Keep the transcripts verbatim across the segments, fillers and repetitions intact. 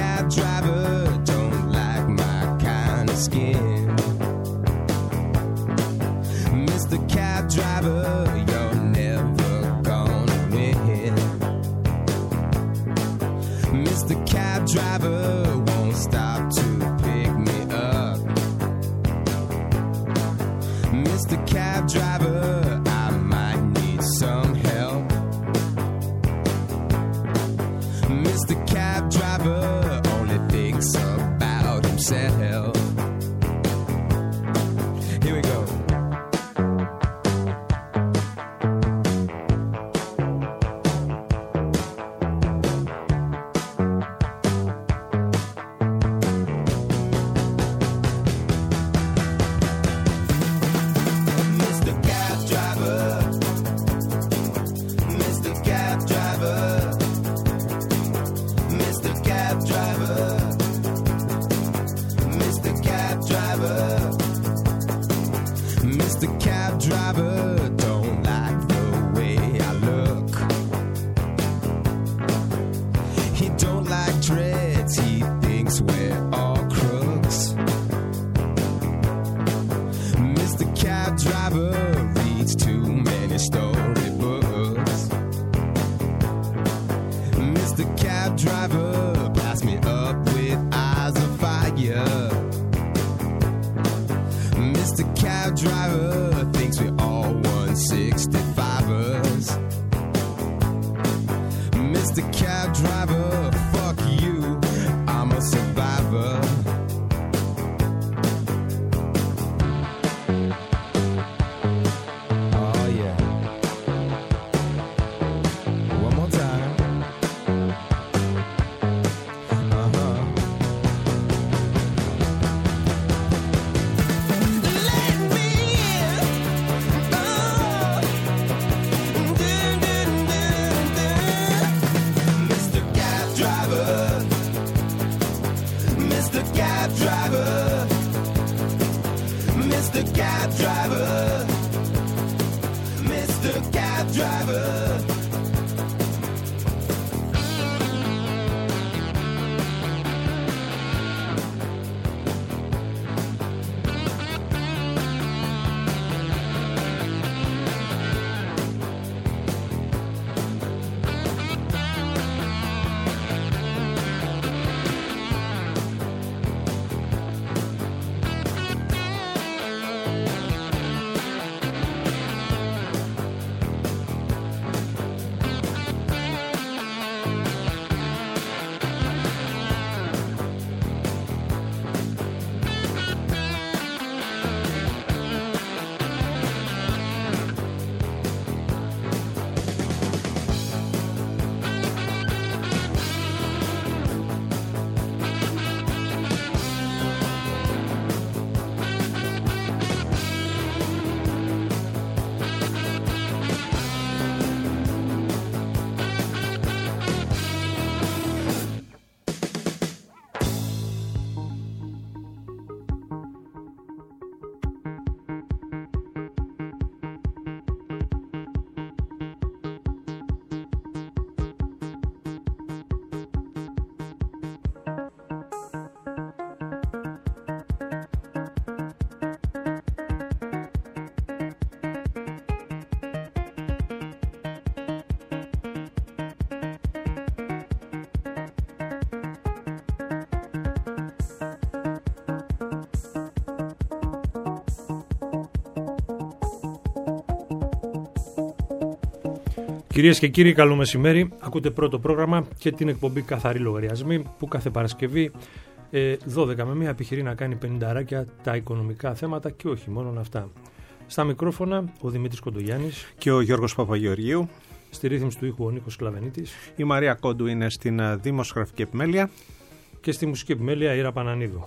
cab driver don't like my kind of skin. Mister Cab Driver, you're never gonna win. Mister Cab Driver won't stop to pick me up. Mister Cab Driver, I might need some help. Mister Cab Driver only thinks about himself. Here we go. Κυρίες και κύριοι, καλό μεσημέρι. Ακούτε πρώτο πρόγραμμα και την εκπομπή Καθαρή Λογαριασμοί που κάθε Παρασκευή ε, δώδεκα με μία επιχειρεί να κάνει πενηνταράκια τα οικονομικά θέματα και όχι μόνο αυτά. Στα μικρόφωνα ο Δημήτρης Κοντογιάννης και ο Γιώργος Παπαγεωργίου. Στη ρύθμιση του ήχου ο Νίκος Κλαβενίτης. Η Μαρία Κόντου είναι στην δημοσιογραφική επιμέλεια. Και στη μουσική επιμέλεια η Ήρα Πανανίδου.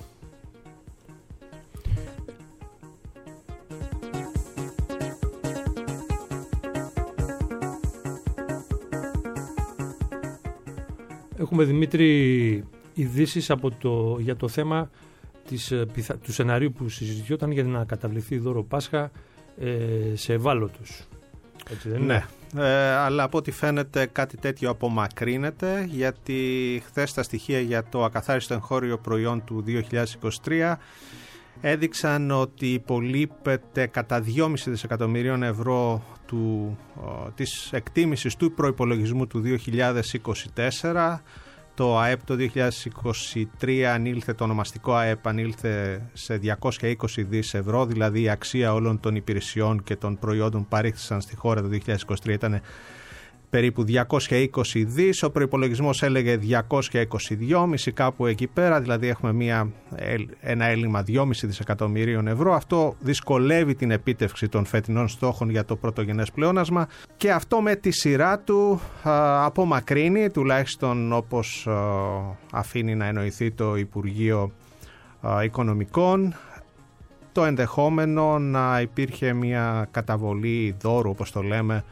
Έχουμε, Δημήτρη, ειδήσεις από το, για το θέμα της, του σενάριου που συζητιόταν για να καταβληθεί δώρο Πάσχα ε, σε ευάλωτους. Έτσι δεν ναι. είναι? Ε, αλλά από ό,τι φαίνεται κάτι τέτοιο απομακρύνεται, γιατί χθες τα στοιχεία για το ακαθάριστο εγχώριο προϊόν του δύο χιλιάδες είκοσι τρία έδειξαν ότι υπολείπεται κατά δυόμισι δισεκατομμυρίων ευρώ του, ο, της εκτίμησης του προϋπολογισμού του δύο χιλιάδες είκοσι τέσσερα. Το ΑΕΠ το δύο χιλιάδες είκοσι τρία ανήλθε, το ονομαστικό ΑΕΠ ανήλθε σε διακόσια είκοσι δις ευρώ, δηλαδή η αξία όλων των υπηρεσιών και των προϊόντων που παρήχθησαν στη χώρα το δύο χιλιάδες είκοσι τρία ήταν περίπου διακόσια είκοσι δις, ο προϋπολογισμός έλεγε διακόσια είκοσι δύο κόμμα πέντε, κάπου εκεί πέρα, δηλαδή έχουμε μια, ένα έλλειμμα δυόμισι δισεκατομμυρίων ευρώ. Αυτό δυσκολεύει την επίτευξη των φετινών στόχων για το πρωτογενές πλεόνασμα και αυτό με τη σειρά του α, απομακρύνει, τουλάχιστον όπως α, αφήνει να εννοηθεί το Υπουργείο α, Οικονομικών, το ενδεχόμενο να υπήρχε μια καταβολή δώρου, όπως το λέμε,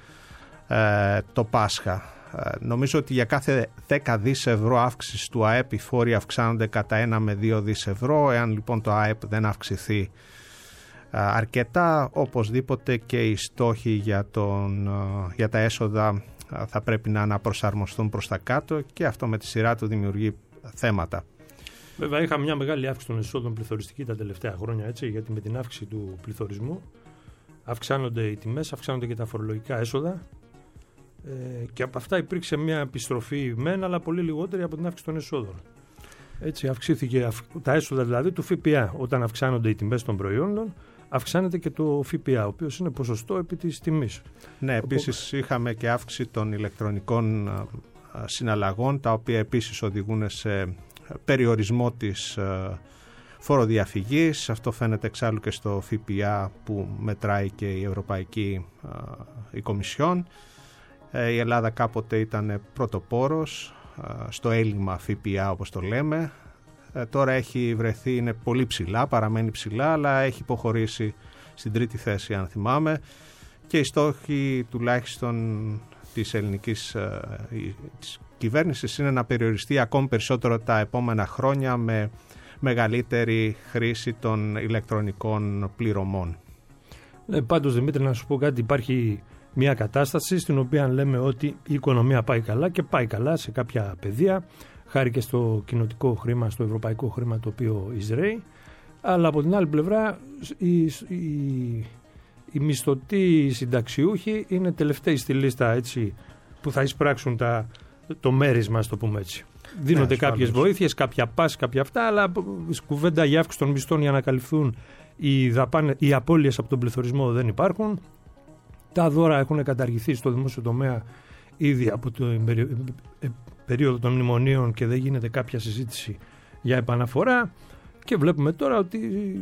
το Πάσχα. Νομίζω ότι για κάθε δέκα δις ευρώ αύξηση του ΑΕΠ οι φόροι αυξάνονται κατά ένα με δύο δις ευρώ. Εάν λοιπόν το ΑΕΠ δεν αυξηθεί αρκετά, οπωσδήποτε και οι στόχοι για, τον, για τα έσοδα θα πρέπει να αναπροσαρμοστούν προς τα κάτω και αυτό με τη σειρά του δημιουργεί θέματα. Βέβαια είχαμε μια μεγάλη αύξηση των εσόδων πληθωριστική τα τελευταία χρόνια, έτσι, γιατί με την αύξηση του πληθωρισμού αυξάνονται οι τιμές, αυξάνονται και τα φορολογικά έσοδα. Ε, και από αυτά υπήρξε μια επιστροφή μεν, αλλά πολύ λιγότερη από την αύξηση των εσόδων. Έτσι αυξήθηκε τα έσοδα δηλαδή του ΦΠΑ. Όταν αυξάνονται οι τιμές των προϊόντων, αυξάνεται και το ΦΠΑ, ο οποίος είναι ποσοστό επί της τιμής. Ναι, επίσης είχαμε και αύξηση των ηλεκτρονικών συναλλαγών, τα οποία επίσης οδηγούν σε περιορισμό της φοροδιαφυγής. Αυτό φαίνεται εξάλλου και στο ΦΠΑ που μετράει και η Ευρωπαϊκή η Κομισιόν. Η Ελλάδα κάποτε ήταν πρωτοπόρος στο έλλειμμα ΦΠΑ, όπως το λέμε. Τώρα έχει βρεθεί, είναι πολύ ψηλά, παραμένει ψηλά, αλλά έχει υποχωρήσει στην τρίτη θέση, αν θυμάμαι. Και οι στόχοι τουλάχιστον της ελληνικής της κυβέρνησης είναι να περιοριστεί ακόμη περισσότερο τα επόμενα χρόνια με μεγαλύτερη χρήση των ηλεκτρονικών πληρωμών. Ναι, πάντως Δημήτρη, να σου πω κάτι, υπάρχει μια κατάσταση στην οποία λέμε ότι η οικονομία πάει καλά και πάει καλά σε κάποια πεδία, χάρη και στο κοινοτικό χρήμα, στο ευρωπαϊκό χρήμα το οποίο εισραίει, αλλά από την άλλη πλευρά οι, οι, οι μισθωτοί συνταξιούχοι είναι τελευταίοι στη λίστα, έτσι, που θα εισπράξουν τα, το μέρισμα, ας το πούμε έτσι. Δίνονται ναι, κάποιες βοήθειες, κάποια πάση, κάποια αυτά, αλλά κουβέντα για αύξηση των μισθών για να καλυφθούν οι, δαπάνε, οι απώλειες από τον πληθωρισμό δεν υπάρχουν. Τα δώρα έχουν καταργηθεί στο δημόσιο τομέα ήδη από την περίοδο των μνημονίων και δεν γίνεται κάποια συζήτηση για επαναφορά και βλέπουμε τώρα ότι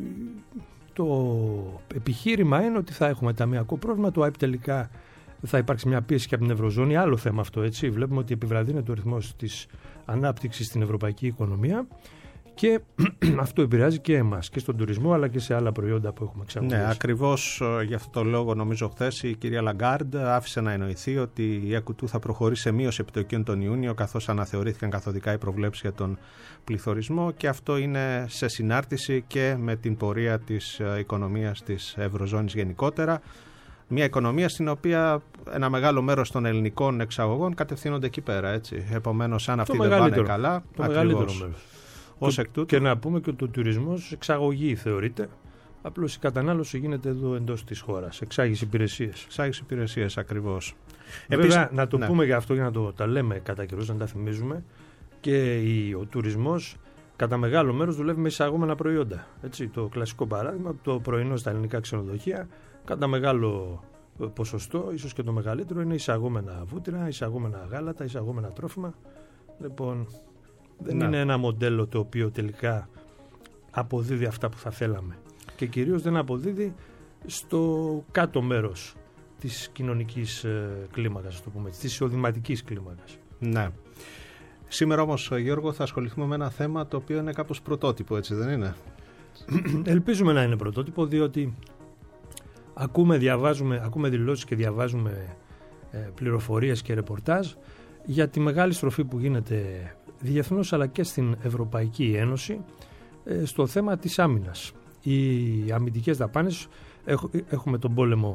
το επιχείρημα είναι ότι θα έχουμε ταμειακό πρόβλημα, το ΑΕΠ τελικά θα υπάρξει μια πίεση και από την Ευρωζώνη, άλλο θέμα αυτό, έτσι. Βλέπουμε ότι επιβραδύνεται ο ρυθμός της ανάπτυξης στην ευρωπαϊκή οικονομία και αυτό επηρεάζει και εμάς και στον τουρισμό αλλά και σε άλλα προϊόντα που έχουμε εξαγωγές. Ναι, ακριβώς γι' αυτό το λόγο νομίζω χθες η κυρία Λαγκάρντ άφησε να εννοηθεί ότι η ΕΚΤ θα προχωρήσει σε μείωση επιτοκίων τον Ιούνιο, καθώς αναθεωρήθηκαν καθοδικά οι προβλέψεις για τον πληθωρισμό και αυτό είναι σε συνάρτηση και με την πορεία της οικονομίας της Ευρωζώνης γενικότερα. Μια οικονομία στην οποία ένα μεγάλο μέρος των ελληνικών εξαγωγών κατευθύνονται εκεί πέρα, έτσι. Επομένως, αν αυτοί δεν πάνε καλά, το μεγαλύτερο μέρος. Ως εκ τούτου. Και να πούμε και ότι ο τουρισμός εξαγωγή θεωρείται. Απλώς η κατανάλωση γίνεται εδώ εντός της χώρας. Εξάγεις υπηρεσίες. Εξάγεις υπηρεσίες, ακριβώς. Βέβαια, Επίσης, να το ναι. πούμε για αυτό για να το τα λέμε κατά καιρούς, να τα θυμίζουμε. Και η, ο τουρισμός κατά μεγάλο μέρος δουλεύει με εισαγόμενα προϊόντα. Έτσι, το κλασικό παράδειγμα, το πρωινό στα ελληνικά ξενοδοχεία, κατά μεγάλο ποσοστό, ίσως και το μεγαλύτερο, είναι εισαγόμενα βούτυρα, εισαγόμενα γάλατα, εισαγόμενα τρόφιμα. Λοιπόν, δεν ναι. είναι ένα μοντέλο το οποίο τελικά αποδίδει αυτά που θα θέλαμε. Και κυρίως δεν αποδίδει στο κάτω μέρος της κοινωνικής κλίμακας, το πούμε, της εισοδηματικής κλίμακας. Ναι. Σήμερα όμως, Γιώργο, θα ασχοληθούμε με ένα θέμα το οποίο είναι κάπως πρωτότυπο, έτσι δεν είναι? Ελπίζουμε να είναι πρωτότυπο, διότι ακούμε, διαβάζουμε, ακούμε δηλώσεις και διαβάζουμε ε, πληροφορίες και ρεπορτάζ για τη μεγάλη στροφή που γίνεται διεθνώς αλλά και στην Ευρωπαϊκή Ένωση ε, στο θέμα της άμυνας. Οι αμυντικές δαπάνες, έχ, έχουμε τον πόλεμο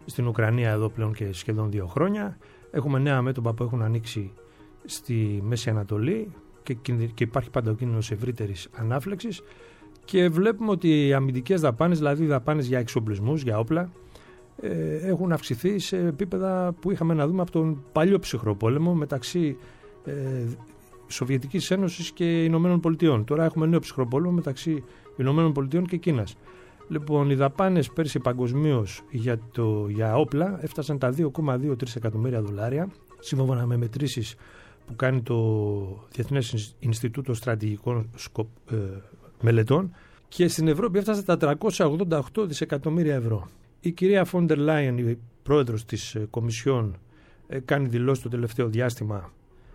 στην Ουκρανία εδώ πλέον και σχεδόν δύο χρόνια. Έχουμε νέα μέτωπα που έχουν ανοίξει στη Μέση Ανατολή και, και υπάρχει πάντα ο κίνδυνος ευρύτερης ανάφλεξης. Και βλέπουμε ότι οι αμυντικές δαπάνες, δηλαδή οι δαπάνες για εξοπλισμούς, για όπλα, ε, έχουν αυξηθεί σε επίπεδα που είχαμε να δούμε από τον παλιό ψυχρό πόλεμο μεταξύ ε, Σοβιετικής Ένωσης και Ηνωμένων Πολιτειών. Τώρα έχουμε νέο ψυχρό πόλεμο μεταξύ Ηνωμένων Πολιτειών και Κίνας. Λοιπόν, οι δαπάνες πέρσι παγκοσμίως για, για όπλα έφτασαν τα δύο κόμμα δύο τρία εκατομμύρια δολάρια, σύμφωνα με μετρήσεις που κάνει το Διεθνές Ινστιτούτο Στρατηγικών Σκοπ, ε, Μελετών, και στην Ευρώπη έφτασαν τα τριακόσια ογδόντα οκτώ δισεκατομμύρια ευρώ. Η κυρία Φόντερ Λάιεν, η πρόεδρος της Κομισιόν, ε, κάνει δηλώσεις το τελευταίο διάστημα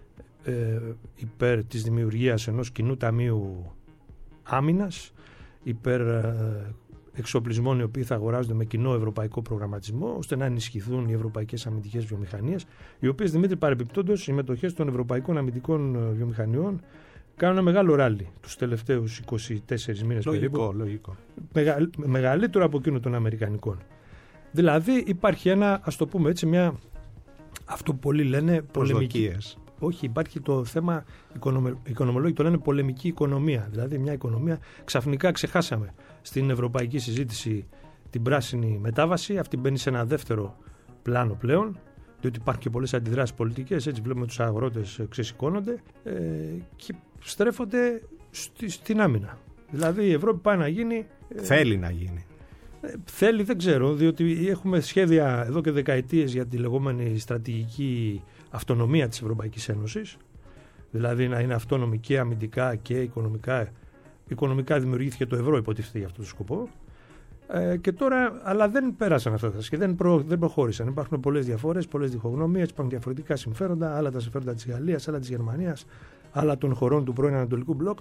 ε, υπέρ της δημιουργίας ενός κοινού ταμείου άμυνας, υπέρ ε, εξοπλισμών οι οποίοι θα αγοράζονται με κοινό ευρωπαϊκό προγραμματισμό, ώστε να ενισχυθούν οι ευρωπαϊκές αμυντικές βιομηχανίες, οι οποίες, Δημήτρη, παρεμπιπτόντως, οι μετοχές των ευρωπαϊκών αμυντικών βιομηχανιών κάνουν ένα μεγάλο ράλι τους τελευταίους είκοσι τέσσερις μήνες περίπου. Λογικό. Μεγα, μεγαλύτερο από εκείνο των αμερικανικών. Δηλαδή υπάρχει ένα, ας το πούμε έτσι, μια, αυτό που πολλοί λένε πολεμική. Όχι, υπάρχει το θέμα, οικονομολόγοι το λένε πολεμική οικονομία. Δηλαδή μια οικονομία, ξαφνικά ξεχάσαμε στην ευρωπαϊκή συζήτηση την πράσινη μετάβαση, αυτή μπαίνει σε ένα δεύτερο πλάνο πλέον, διότι υπάρχουν και πολλές αντιδράσεις πολιτικές, έτσι βλέπουμε τους αγρότες ξεσηκώνονται ε, και στρέφονται στη, στην άμυνα. Δηλαδή η Ευρώπη πάει να γίνει... Ε, θέλει να γίνει. Ε, θέλει, δεν ξέρω, διότι έχουμε σχέδια εδώ και δεκαετίες για τη λεγόμενη στρατηγική αυτονομία της Ευρωπαϊκής Ένωσης, δηλαδή να είναι αυτόνομη και αμυντικά και οικονομικά. Οικονομικά δημιουργήθηκε το ευρώ, υποτίθεται, για αυτόν τον σκοπό. Ε, και τώρα, αλλά δεν πέρασαν αυτά τα σχέδια, δεν, προ, δεν προχώρησαν. Υπάρχουν πολλές διαφορές, πολλές διχογνωμίες, υπάρχουν διαφορετικά συμφέροντα, άλλα τα συμφέροντα της Γαλλίας, άλλα της Γερμανίας, άλλα των χωρών του πρώην Ανατολικού Μπλοκ.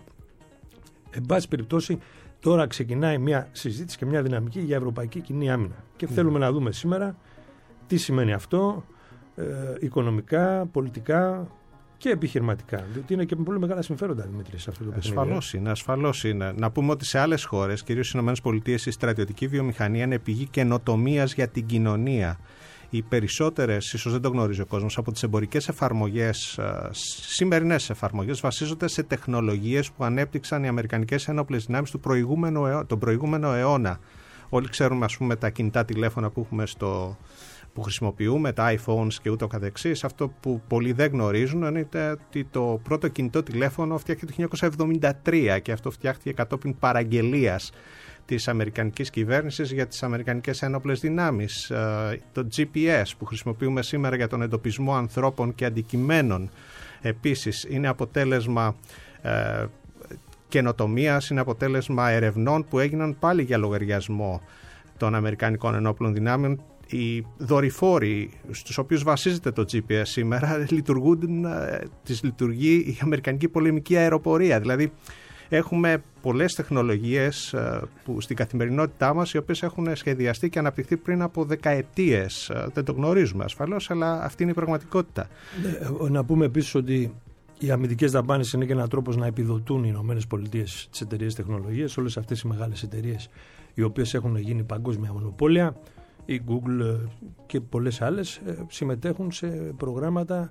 Εν πάση περιπτώσει, τώρα ξεκινάει μια συζήτηση και μια δυναμική για ευρωπαϊκή κοινή άμυνα. Και mm. θέλουμε να δούμε σήμερα τι σημαίνει αυτό, ε, οικονομικά, πολιτικά και επιχειρηματικά. Διότι είναι και με πολύ μεγάλα συμφέροντα, Δημήτρη, σε αυτό το παιχνίδι. Ασφαλώς είναι, ασφαλώς είναι. Να πούμε ότι σε άλλες χώρες, κυρίως στις ΗΠΑ, η στρατιωτική βιομηχανία είναι πηγή καινοτομίας για την κοινωνία. Οι περισσότερες, ίσως δεν το γνωρίζει ο κόσμος, από τις εμπορικές εφαρμογές, σημερινές εφαρμογές, βασίζονται σε τεχνολογίες που ανέπτυξαν οι αμερικανικές ένοπλες δυνάμεις του προηγούμενου, τον προηγούμενο αιώνα. Όλοι ξέρουμε, ας πούμε, τα κινητά τηλέφωνα που έχουμε στο... που χρησιμοποιούμε, τα iPhones και ούτω καθεξής. Αυτό που πολλοί δεν γνωρίζουν είναι ότι το πρώτο κινητό τηλέφωνο φτιάχτηκε το χίλια εννιακόσια εβδομήντα τρία και αυτό φτιάχτηκε κατόπιν παραγγελίας της αμερικανικής κυβέρνησης για τις αμερικανικές ένοπλες δυνάμεις. Το τζι πι ες που χρησιμοποιούμε σήμερα για τον εντοπισμό ανθρώπων και αντικειμένων επίσης είναι αποτέλεσμα ε, καινοτομίας, είναι αποτέλεσμα ερευνών που έγιναν πάλι για λογαριασμό των αμερικανικών ενόπλων δυνάμεων. Οι δορυφόροι στους οποίους βασίζεται το τζι πι ες σήμερα λειτουργούν, τις λειτουργεί η αμερικανική πολεμική αεροπορία. Δηλαδή έχουμε πολλές τεχνολογίες που στην καθημερινότητά μας, οι οποίες έχουν σχεδιαστεί και αναπτυχθεί πριν από δεκαετίες. Δεν το γνωρίζουμε ασφαλώς, αλλά αυτή είναι η πραγματικότητα. Ναι, να πούμε επίσης ότι οι αμυντικές δαπάνες είναι και ένας τρόπος να επιδοτούν οι ΗΠΑ τις εταιρείες τεχνολογίας, όλες αυτές οι μεγάλες εταιρείες οι οποίες έχουν γίνει παγκόσμια μονοπόλια. Η Google και πολλές άλλες συμμετέχουν σε προγράμματα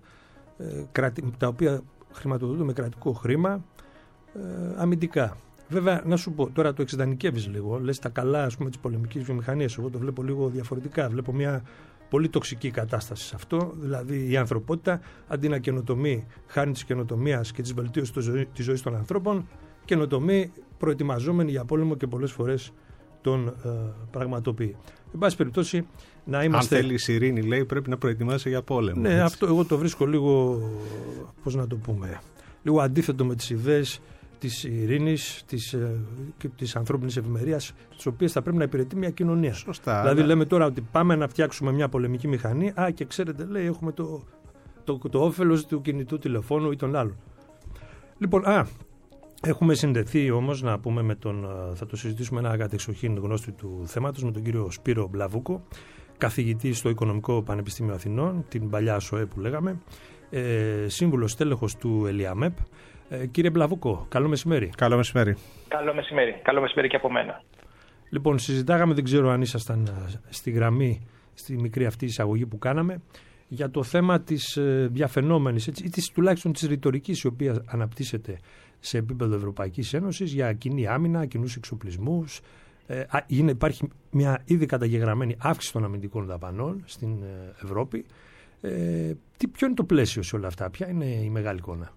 τα οποία χρηματοδοτούν με κρατικό χρήμα αμυντικά. Βέβαια, να σου πω, τώρα το εξεντανικεύεις λίγο, λες τα καλά, ας πούμε, της πολεμικής βιομηχανίας. Εγώ το βλέπω λίγο διαφορετικά. Βλέπω μια πολύ τοξική κατάσταση σε αυτό. Δηλαδή, η ανθρωπότητα αντί να καινοτομεί χάρη της καινοτομίας και της βελτίωσης της ζωής των ανθρώπων, καινοτομεί προετοιμαζόμενοι για πόλεμο και πολλές φορές τον ε, πραγματοποιεί. Εν πάση περιπτώσει, να είμαστε... Αν θέλει η ειρήνη, λέει, πρέπει να προετοιμάσει για πόλεμο. Ναι, έτσι. Αυτό εγώ το βρίσκω λίγο, πώς να το πούμε, λίγο αντίθετο με τις ιδέες της ειρήνης, της, ε, και της ανθρώπινης ευημερίας, τις οποίες θα πρέπει να υπηρετεί μια κοινωνία. Σωστά. Δηλαδή, αλλά... λέμε τώρα ότι πάμε να φτιάξουμε μια πολεμική μηχανή, α, και ξέρετε, λέει, έχουμε το, το, το, το όφελος του κινητού τηλεφώνου ή των άλλων. Λοιπόν, α, έχουμε συνδεθεί όμως, να πούμε, με τον, θα το συζητήσουμε, ένα κατεξοχήν γνώστη του θέματος, με τον κύριο Σπύρο Μπλαβούκο, καθηγητή στο Οικονομικό Πανεπιστήμιο Αθηνών, την παλιά ΣΟΕ που λέγαμε, ε, σύμβουλος τέλεχος του ΕΛΙΑΜΕΠ. Ε, κύριε Μπλαβούκο, καλό μεσημέρι. Καλό μεσημέρι. Καλό μεσημέρι. Καλό μεσημέρι και από μένα. Λοιπόν, συζητάγαμε, δεν ξέρω αν ήσασταν στη γραμμή στη μικρή αυτή εισαγωγή που κάναμε, για το θέμα της ε, διαφαινόμενης έτσι, ή της, τουλάχιστον της ρητορικής η οποία αναπτύσσεται σε επίπεδο Ευρωπαϊκής Ένωσης για κοινή άμυνα, κοινούς εξοπλισμούς. Ε, είναι, υπάρχει μια ήδη καταγεγραμμένη αύξηση των αμυντικών δαπανών στην ε, Ευρώπη. Ε, τι, ποιο είναι το πλαίσιο σε όλα αυτά, ποια είναι η μεγάλη εικόνα?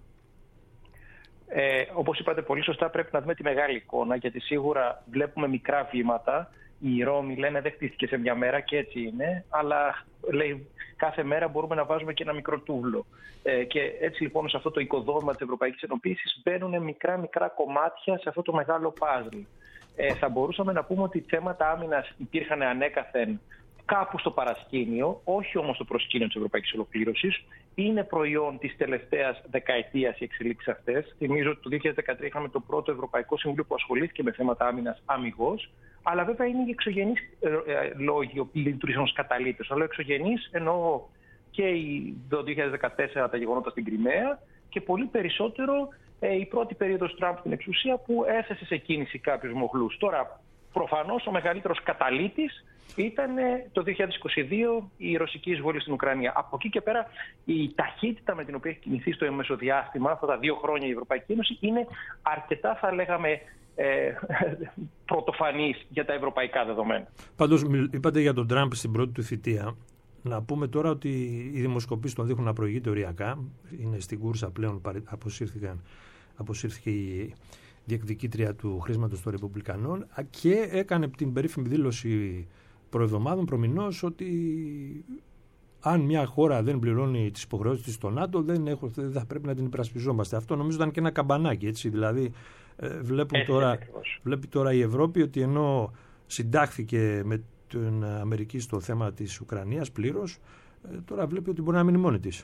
Ε, όπως είπατε πολύ σωστά, πρέπει να δούμε τη μεγάλη εικόνα, γιατί σίγουρα βλέπουμε μικρά βήματα. Η Ρώμη λένε δεν χτίστηκε σε μια μέρα και έτσι είναι, αλλά λέει, κάθε μέρα μπορούμε να βάζουμε και ένα μικρό τούβλο. Ε, και έτσι λοιπόν σε αυτό το οικοδόμημα της Ευρωπαϊκής Ενοποίησης μπαίνουν μικρά μικρά κομμάτια σε αυτό το μεγάλο παζλ. Ε, θα μπορούσαμε να πούμε ότι θέματα άμυνας υπήρχαν ανέκαθεν κάπου στο παρασκήνιο, όχι όμως στο προσκήνιο της Ευρωπαϊκής Ολοκλήρωσης. Είναι προϊόν της τελευταίας δεκαετίας οι εξελίξεις αυτές. Θυμίζω ότι το δύο χιλιάδες δεκατρία είχαμε το πρώτο Ευρωπαϊκό Συμβούλιο που ασχολήθηκε με θέματα άμυνας αμιγώς. Αλλά βέβαια είναι οι εξωγενείς ε, ε, λόγοι που λειτουργήσαν ως καταλύτες. Αλλά εξωγενείς εννοώ και το δύο χιλιάδες δεκατέσσερα τα γεγονότα στην Κριμαία και πολύ περισσότερο ε, η πρώτη περίοδος Τραμπ στην εξουσία που έθεσε σε κίνηση κάποιους μοχλούς. Τώρα, προφανώς ο μεγαλύτερος καταλύτης ήταν το δύο χιλιάδες είκοσι δύο η ρωσική εισβολή στην Ουκρανία. Από εκεί και πέρα η ταχύτητα με την οποία έχει κινηθεί στο μεσοδιάστημα αυτά τα δύο χρόνια η Ευρωπαϊκή Ένωση είναι αρκετά, θα λέγαμε, ε, πρωτοφανής για τα ευρωπαϊκά δεδομένα. Πάντως είπατε για τον Τραμπ στην πρώτη του θητεία. Να πούμε τώρα ότι οι δημοσκοπήσεις τον δείχνουν να προηγείται οριακά. Είναι στην κούρσα πλέον, αποσύρθηκε η διεκδικήτρια του χρήσματος των Ρεπουμπλικανών και έκανε την περίφημη δήλωση προεβδομάδων προμηνώς ότι αν μια χώρα δεν πληρώνει τις υποχρεώσεις της στο ΝΑΤΟ δεν, έχω, δεν θα πρέπει να την υπερασπιζόμαστε. Αυτό νομίζω ήταν και ένα καμπανάκι, έτσι, δηλαδή ε, βλέπουν τώρα, βλέπει τώρα η Ευρώπη ότι ενώ συντάχθηκε με την Αμερική στο θέμα της Ουκρανίας πλήρως, ε, τώρα βλέπει ότι μπορεί να μείνει μόνη της.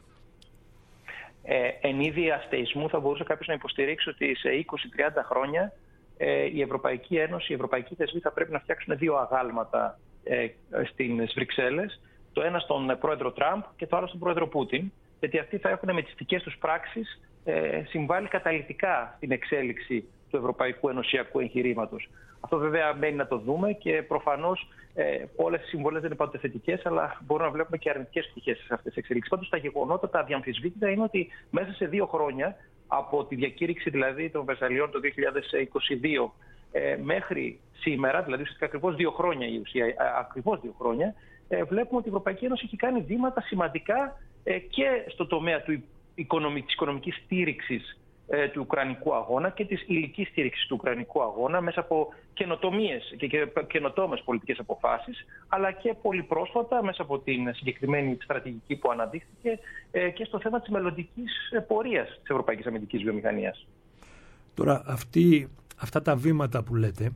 Ε, εν είδη αστεϊσμού θα μπορούσε κάποιος να υποστηρίξει ότι σε είκοσι με τριάντα χρόνια ε, η Ευρωπαϊκή Ένωση, οι ευρωπαϊκοί θεσμοί θα πρέπει να φτιάξουν δύο αγάλματα ε, στις Βρυξέλλες, το ένα στον πρόεδρο Τραμπ και το άλλο στον πρόεδρο Πούτιν, γιατί αυτοί θα έχουν με τις δικές τους πράξεις ε, συμβάλει καταλυτικά στην εξέλιξη του ευρωπαϊκού ενωσιακού εγχειρήματος. Αυτό βέβαια μένει να το δούμε και προφανώς ε, όλες οι συμβολές δεν είναι πάντοτε θετικές, αλλά μπορούμε να βλέπουμε και αρνητικές πτυχές σε αυτές τις εξελίξεις. Πάντως τα γεγονότα, τα αδιαμφισβήτητα είναι ότι μέσα σε δύο χρόνια, από τη διακήρυξη δηλαδή των Βερσαλιών το δύο χιλιάδες είκοσι δύο ε, μέχρι σήμερα, δηλαδή ουσιαστικά ακριβώς δύο χρόνια η ουσία, ακριβώς δύο χρόνια, ε, βλέπουμε ότι η Ευρωπαϊκή Ένωση έχει κάνει βήματα σημαντικά ε, και στο τομέα του οικονομι, της οικονομικής στήριξης ε, του Ουκρανικού αγώνα και της υλικής στήριξης του Ουκρανικού αγώνα μέσα από καινοτομίες και, και καινοτόμες πολιτικές αποφάσεις, αλλά και πολύ πρόσφατα μέσα από την συγκεκριμένη στρατηγική που αναδείχθηκε ε, και στο θέμα της μελλοντικής πορείας της ευρωπαϊκής αμυντικής βιομηχανίας. Τώρα αυτή, αυτά τα βήματα που λέτε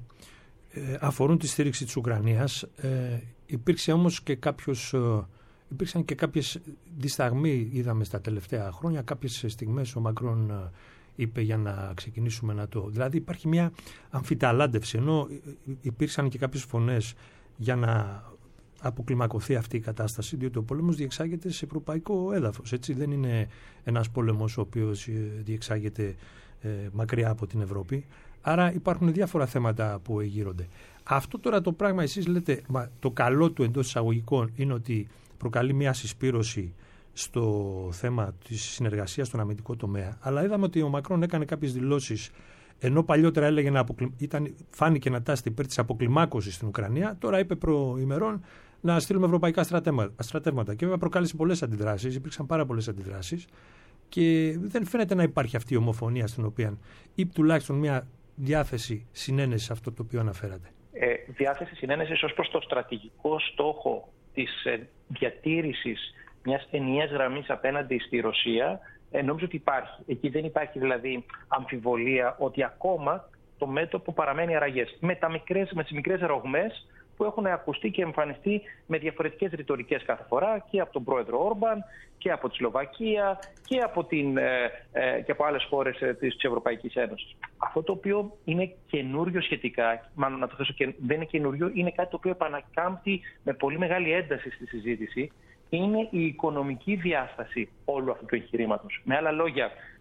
ε, αφορούν τη στήριξη της Ουκρανίας. Ε, υπήρξε όμως και κάποιος, ε, υπήρξαν και κάποιες δισταγμοί, είδαμε στα τελευταία χρόνια, κάποιες στιγμές ο Μακρόν ε, είπε για να ξεκινήσουμε να το... Δηλαδή υπάρχει μια αμφιταλάντευση, ενώ υπήρξαν και κάποιες φωνές για να αποκλιμακωθεί αυτή η κατάσταση, διότι ο πόλεμος διεξάγεται σε ευρωπαϊκό έδαφος. Έτσι, δεν είναι ένας πόλεμος ο οποίος διεξάγεται ε, μακριά από την Ευρώπη. Άρα υπάρχουν διάφορα θέματα που εγείρονται. Αυτό τώρα το πράγμα εσείς λέτε, μα, το καλό του εντός εισαγωγικών είναι ότι προκαλεί μια συσπήρωση στο θέμα της συνεργασίας στον αμυντικό τομέα. Αλλά είδαμε ότι ο Μακρόν έκανε κάποιες δηλώσεις, ενώ παλιότερα έλεγε να αποκλει... Ήταν, φάνηκε να τάσσεται υπέρ της αποκλιμάκωσης στην Ουκρανία, τώρα είπε προημερών να στείλουμε ευρωπαϊκά στρατεύματα. Και βέβαια προκάλεσε πολλές αντιδράσεις, υπήρξαν πάρα πολλές αντιδράσεις και δεν φαίνεται να υπάρχει αυτή η ομοφωνία στην οποία, ή τουλάχιστον μια διάθεση συνένεση σε αυτό το οποίο αναφέρατε. Ε, διάθεση συνένεση ως προς το στρατηγικό στόχο της ε, διατήρησης μιας ενιαίας γραμμής απέναντι στη Ρωσία, ε, νομίζω ότι υπάρχει. Εκεί δεν υπάρχει δηλαδή αμφιβολία ότι ακόμα το μέτωπο παραμένει αραγές. Με, τα μικρές, με τις μικρές ρογμές που έχουν ακουστεί και εμφανιστεί με διαφορετικές ρητορικές κάθε φορά και από τον πρόεδρο Όρμπαν και από τη Σλοβακία και από, την, ε, ε, και από άλλες χώρες ε, της Ευρωπαϊκής Ένωσης. Αυτό το οποίο είναι καινούριο σχετικά, μάλλον να το θέσω και δεν είναι καινούριο, είναι κάτι το οποίο επανακάμπτει με πολύ μεγάλη ένταση στη συζήτηση, είναι η οικονομική διάσταση όλου αυτού του εγχειρήματος. Με άλλα λόγια,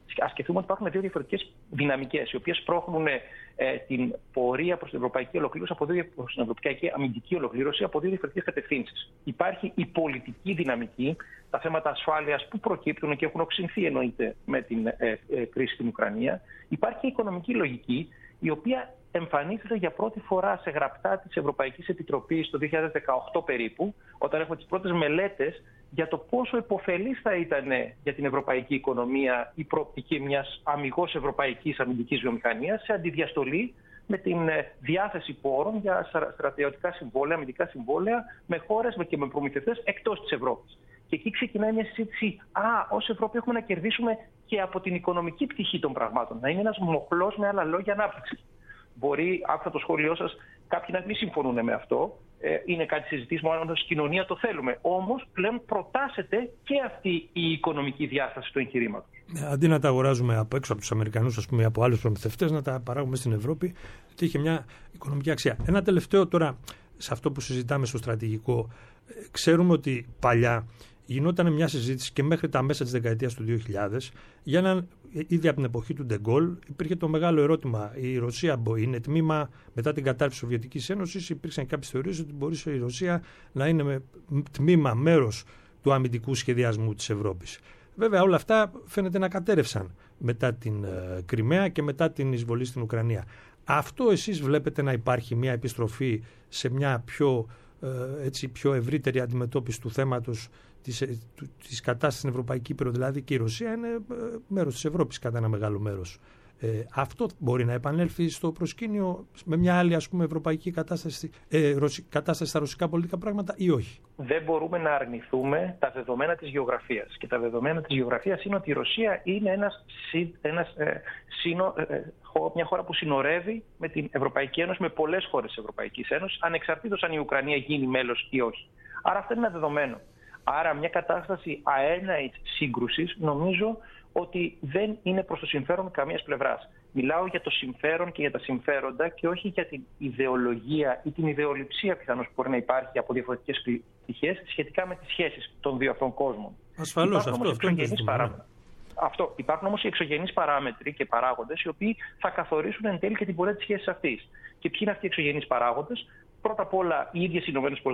Ας σκεφτούμε ότι υπάρχουν δύο διαφορετικές δυναμικές, οι οποίες πρόχνουν ε, την πορεία προς την ευρωπαϊκή ολοκλήρωση, από δύο, προς την ευρωπαϊκή αμυντική ολοκλήρωση από δύο διαφορετικές κατευθύνσεις. Υπάρχει η πολιτική δυναμική, τα θέματα ασφάλειας που προκύπτουν και έχουν οξυνθεί εννοείται με την ε, ε, κρίση στην Ουκρανία. Υπάρχει η οικονομική λογική, η οποία εμφανίζεται για πρώτη φορά σε γραπτά της Ευρωπαϊκής Επιτροπής το δύο χιλιάδες δεκαοκτώ περίπου, όταν έχουμε τις πρώτες μελέτες για το πόσο υποφελής θα ήταν για την ευρωπαϊκή οικονομία η προοπτική μιας αμιγώς ευρωπαϊκής αμυντικής βιομηχανίας σε αντιδιαστολή με την διάθεση πόρων για στρατιωτικά συμβόλαια, αμυντικά συμβόλαια με χώρες και με προμηθευτές εκτός της Ευρώπης. Και εκεί ξεκινάει μια συζήτηση, α, ως Ευρώπη έχουμε να κερδίσουμε και από την οικονομική πτυχή των πραγμάτων, να είναι ένας μοχλός με άλλα λόγια ανάπτυξη. Μπορεί, άκουσα το σχόλιο σας, κάποιοι να μην συμφωνούν με αυτό. Ε, είναι κάτι συζητήσιμο, αν ως κοινωνία το θέλουμε. Όμως πλέον προτάσεται και αυτή η οικονομική διάσταση του εγχειρήματος. Αντί να τα αγοράζουμε από έξω από τους Αμερικανούς, ας πούμε, από άλλους προμηθευτές, να τα παράγουμε στην Ευρώπη, και είχε μια οικονομική αξία. Ένα τελευταίο τώρα, σε αυτό που συζητάμε στο στρατηγικό, ξέρουμε ότι παλιά γινόταν μια συζήτηση και μέχρι τα μέσα της δεκαετίας του δύο χιλιάδες για έναν, ήδη από την εποχή του Ντεγκόλ, υπήρχε το μεγάλο ερώτημα. Η Ρωσία είναι τμήμα, μετά την κατάρρευση της Σοβιετικής Ένωσης, υπήρξαν κάποιες θεωρίες ότι μπορεί η Ρωσία να είναι με, τμήμα, μέρος του αμυντικού σχεδιασμού της Ευρώπης. Βέβαια, όλα αυτά φαίνεται να κατέρευσαν μετά την ε, Κριμαία και μετά την εισβολή στην Ουκρανία. Αυτό εσείς βλέπετε να υπάρχει μια επιστροφή σε μια πιο, ε, έτσι, πιο ευρύτερη αντιμετώπιση του θέματος της, της κατάστασης στην Ευρωπαϊκή Ήπειρο, δηλαδή και η Ρωσία είναι ε, μέρος της Ευρώπης κατά ένα μεγάλο μέρος. Ε, αυτό μπορεί να επανέλθει στο προσκήνιο με μια άλλη, ας πούμε, ευρωπαϊκή κατάσταση, ε, ρωσι, κατάσταση στα ρωσικά πολιτικά πράγματα ή όχι? Δεν μπορούμε να αρνηθούμε τα δεδομένα της γεωγραφίας. Και τα δεδομένα της γεωγραφίας είναι ότι η Ρωσία είναι ένας, ένας, ε, σύνο, ε, μια χώρα που συνορεύει με την Ευρωπαϊκή Ένωση, με πολλές χώρες της Ευρωπαϊκής Ένωσης, ανεξαρτήτως αν η Ουκρανία γίνει μέλος ή όχι. Άρα αυτό είναι ένα δεδομένο. Άρα μια κατάσταση αέναης σύγκρουσης νομίζω ότι δεν είναι προς το συμφέρον καμίας πλευράς. Μιλάω για το συμφέρον και για τα συμφέροντα και όχι για την ιδεολογία ή την ιδεολειψία πιθανώς που μπορεί να υπάρχει από διαφορετικές πτυχές σχετικά με τις σχέσεις των δύο αυτών κόσμων. Ασφαλώς, αυτό, αυτό είναι το ζήτημα. Αυτό. Υπάρχουν όμως οι εξωγενείς παράμετροι και παράγοντες οι οποίοι θα καθορίσουν εν τέλει και την πορεία της σχέσης αυτής. Και ποιοι είναι αυτοί οι εξωγενείς παράγοντες? Πρώτα απ' όλα οι ίδιες οι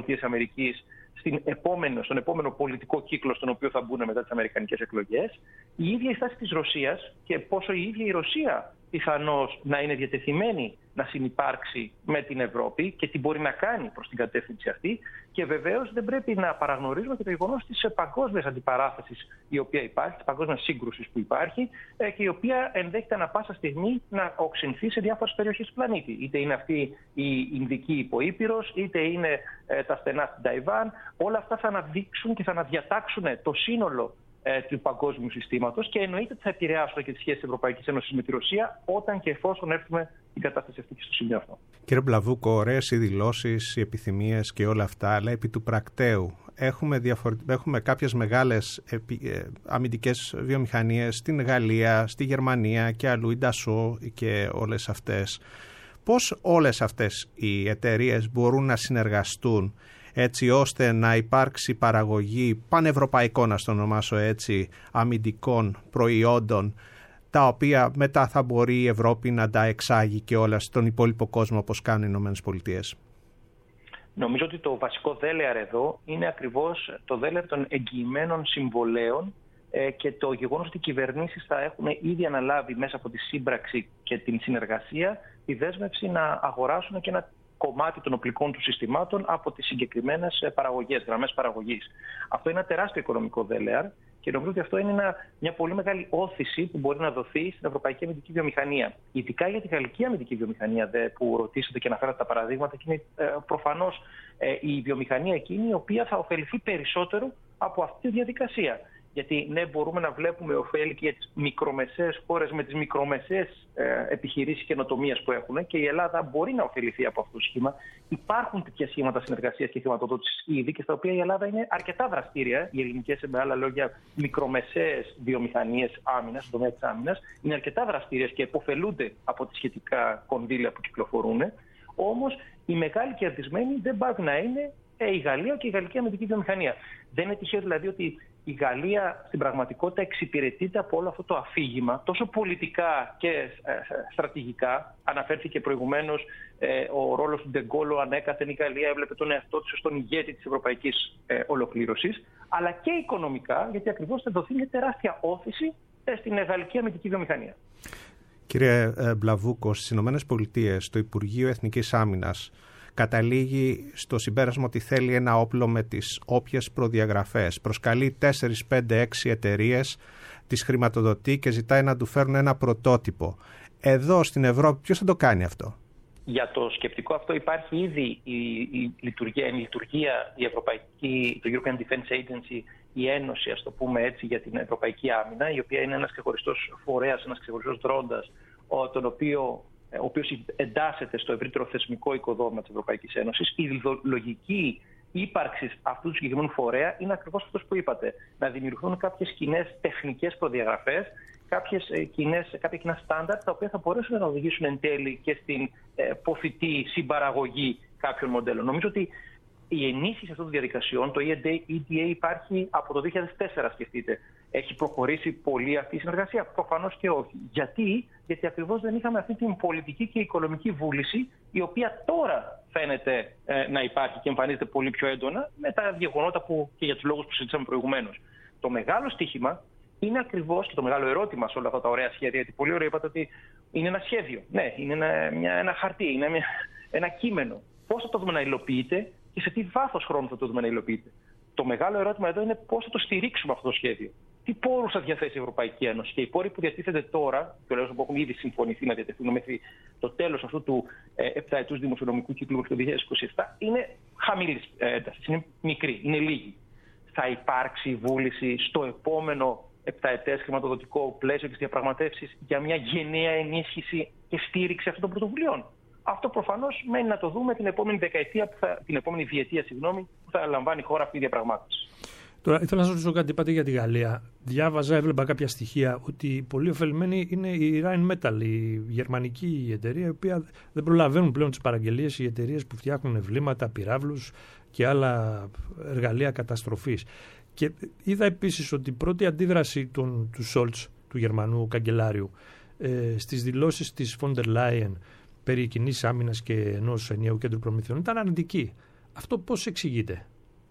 ΗΠΑ στην επόμενο, στον επόμενο πολιτικό κύκλο στον οποίο θα μπουν μετά τις αμερικανικές εκλογές, η ίδια η στάση της Ρωσίας και πόσο η ίδια η Ρωσία πιθανώς να είναι διατεθειμένη να συνυπάρξει με την Ευρώπη και τι μπορεί να κάνει προς την κατεύθυνση αυτή. Και βεβαίως δεν πρέπει να παραγνωρίζουμε και το γεγονός της παγκόσμιας αντιπαράθεσης η οποία υπάρχει, της παγκόσμιας σύγκρουσης που υπάρχει και η οποία ενδέχεται ανα πάσα στιγμή να οξυνθεί σε διάφορες περιοχές του πλανήτη. Είτε είναι αυτή η Ινδική υποήπειρος, είτε είναι τα στενά στην Ταϊβάν. Όλα αυτά θα αναδείξουν και θα αναδιατάξουν το σύνολο του παγκόσμιου συστήματος και εννοείται ότι θα επηρεάσουν και τις σχέσεις της Ευρωπαϊκής Ένωσης με τη Ρωσία όταν και εφόσον έρθουμε την κατάσταση αυτή και στο σημείο αυτό. Κύριε Μπλαβούκο, ωραίες οι δηλώσεις, οι επιθυμίες και όλα αυτά, αλλά επί του πρακτέου έχουμε, διαφορε... έχουμε κάποιες μεγάλες επι... αμυντικές βιομηχανίες στην Γαλλία, στη Γερμανία και αλλού, η Ντασό και όλες αυτές. Πώς όλες αυτές οι εταιρείες μπορούν να συνεργαστούν έτσι ώστε να υπάρξει παραγωγή πανευρωπαϊκών, να το ονομάσω έτσι, αμυντικών προϊόντων, τα οποία μετά θα μπορεί η Ευρώπη να τα εξάγει και όλα στον υπόλοιπο κόσμο όπως κάνουν οι Ηνωμένες Πολιτείες? Νομίζω ότι το βασικό δέλεαρ εδώ είναι ακριβώς το δέλεαρ των εγγυημένων συμβολέων και το γεγονός ότι οι κυβερνήσεις θα έχουν ήδη αναλάβει μέσα από τη σύμπραξη και την συνεργασία τη δέσμευση να αγοράσουν και να κομμάτι των οπλικών του συστημάτων από τις συγκεκριμένες παραγωγές, γραμμές παραγωγής. Αυτό είναι ένα τεράστιο οικονομικό δέλεαρ και νομίζω ότι αυτό είναι ένα, μια πολύ μεγάλη όθηση που μπορεί να δοθεί στην ευρωπαϊκή αμυντική βιομηχανία. Ειδικά για τη γαλλική αμυντική βιομηχανία, δε, που ρωτήσατε και αναφέρατε τα παραδείγματα, και είναι ε, προφανώς ε, η βιομηχανία εκείνη η οποία θα ωφεληθεί περισσότερο από αυτή τη διαδικασία. Γιατί ναι, μπορούμε να βλέπουμε ωφέλη και για τις μικρομεσαίες χώρες με τις μικρομεσαίες ε, επιχειρήσεις καινοτομίας που έχουν και η Ελλάδα μπορεί να ωφεληθεί από αυτό το σχήμα. Υπάρχουν τέτοια σχήματα συνεργασίας και χρηματοδότησης ήδη και στα οποία η Ελλάδα είναι αρκετά δραστήρια. Οι ελληνικές, με άλλα λόγια, μικρομεσαίες βιομηχανίες άμυνας, στον τομέα της άμυνας, είναι αρκετά δραστήριες και επωφελούνται από τις σχετικά κονδύλια που κυκλοφορούν. Όμως οι μεγάλοι κερδισμένοι δεν πάβει να είναι η Γαλλία και η γαλλική αμυντική βιομηχανία. Δεν είναι τυχαίο δηλαδή ότι η Γαλλία στην πραγματικότητα εξυπηρετείται από όλο αυτό το αφήγημα, τόσο πολιτικά και ε, στρατηγικά. Αναφέρθηκε προηγουμένως ε, ο ρόλος του Ντεγκόλ, ανέκαθεν η Γαλλία έβλεπε τον εαυτό της ως τον ηγέτη της ευρωπαϊκής ε, ολοκλήρωσης, αλλά και οικονομικά, γιατί ακριβώς θα δοθεί μια τεράστια όθηση ε, στην γαλλική αμυντική βιομηχανία. Κύριε Μπλαβούκο, στις Ηνωμένες Πολιτείες, το Υπουργείο Εθνικής Άμυνας καταλήγει στο συμπέρασμα ότι θέλει ένα όπλο με τις όποιες προδιαγραφές. Προσκαλεί τέσσερις, πέντε, έξι εταιρείες, τις χρηματοδοτεί και ζητάει να του φέρουν ένα πρωτότυπο. Εδώ στην Ευρώπη ποιος θα το κάνει αυτό? Για το σκεπτικό αυτό υπάρχει ήδη η, η, λειτουργία, η λειτουργία, η Ευρωπαϊκή, το European Defense Agency, η Ένωση, ας το πούμε έτσι, για την Ευρωπαϊκή Άμυνα, η οποία είναι ένας ξεχωριστός φορέας, ένας ξεχωριστός δρόντας, τον οποίο ο οποίος εντάσσεται στο ευρύτερο θεσμικό οικοδόμημα της Ευρωπαϊκής Ένωσης. Η λογική ύπαρξης αυτού του συγκεκριμένου φορέα είναι ακριβώς αυτός που είπατε. Να δημιουργηθούν κάποιες κοινές τεχνικές προδιαγραφές, κάποιες κοινές, κάποια κοινά στάνταρτ, τα οποία θα μπορέσουν να οδηγήσουν εν τέλει και στην ε, ποθητή συμπαραγωγή κάποιων μοντέλων. Νομίζω ότι η ενίσχυση αυτών των διαδικασιών, το ι ντι έι υπάρχει από το δύο χιλιάδες τέσσερα, σκεφτείτε. Έχει προχωρήσει πολύ αυτή η συνεργασία? Προφανώς και όχι. Γιατί? Γιατί ακριβώς δεν είχαμε αυτή την πολιτική και οικονομική βούληση, η οποία τώρα φαίνεται ε, να υπάρχει και εμφανίζεται πολύ πιο έντονα με τα γεγονότα που και για τους λόγους που συζητήσαμε προηγουμένως. Το μεγάλο στοίχημα είναι ακριβώς και το μεγάλο ερώτημα σε όλα αυτά τα ωραία σχέδια, γιατί πολύ ωραία είπατε ότι είναι ένα σχέδιο. Ναι, είναι ένα, μια, ένα χαρτί, είναι μια, ένα κείμενο. Πώς θα το δούμε να υλοποιείται και σε τι βάθος χρόνου θα το δούμε να υλοποιείται? Το μεγάλο ερώτημα εδώ είναι πώς θα το στηρίξουμε αυτό το σχέδιο. Τι πόρους θα διαθέσει η Ευρωπαϊκή Ένωση? Και οι πόροι που διατίθεται τώρα, τουλάχιστον που έχουν ήδη συμφωνηθεί να διατεθούν μέχρι το τέλος αυτού του ε, επταετούς δημοσιονομικού κύκλου μέχρι το δύο χιλιάδες είκοσι επτά, είναι χαμηλής έντασης, είναι μικρή, είναι λίγη. Θα υπάρξει βούληση στο επόμενο επταετές χρηματοδοτικό πλαίσιο και στις διαπραγματεύσεις για μια γενναία ενίσχυση και στήριξη αυτών των πρωτοβουλειών? Αυτό προφανώς μένει να το δούμε την επόμενη δεκαετία, που θα, την επόμενη διετία, συγγνώμη, που θα λαμβάνει η χώρα αυτή η διαπραγμάτευση. Τώρα, ήθελα να σας ρωτήσω κάτι, είπατε για τη Γαλλία. Διάβαζα, έβλεπα κάποια στοιχεία ότι πολύ ωφελημένη είναι η Rheinmetall, η γερμανική εταιρεία, η οποία δεν προλαβαίνουν πλέον τις παραγγελίες, οι εταιρείες που φτιάχνουν ευλήματα, πυράβλους και άλλα εργαλεία καταστροφής. Και είδα επίσης ότι η πρώτη αντίδραση των, του Σόλτς, του Γερμανού καγκελάριου, ε, στις δηλώσεις της Φόντερ Λάιεν περί κοινής άμυνας και ενός ενιαίου κέντρου προμηθειών ήταν αρνητική. Αυτό πώς εξηγείται?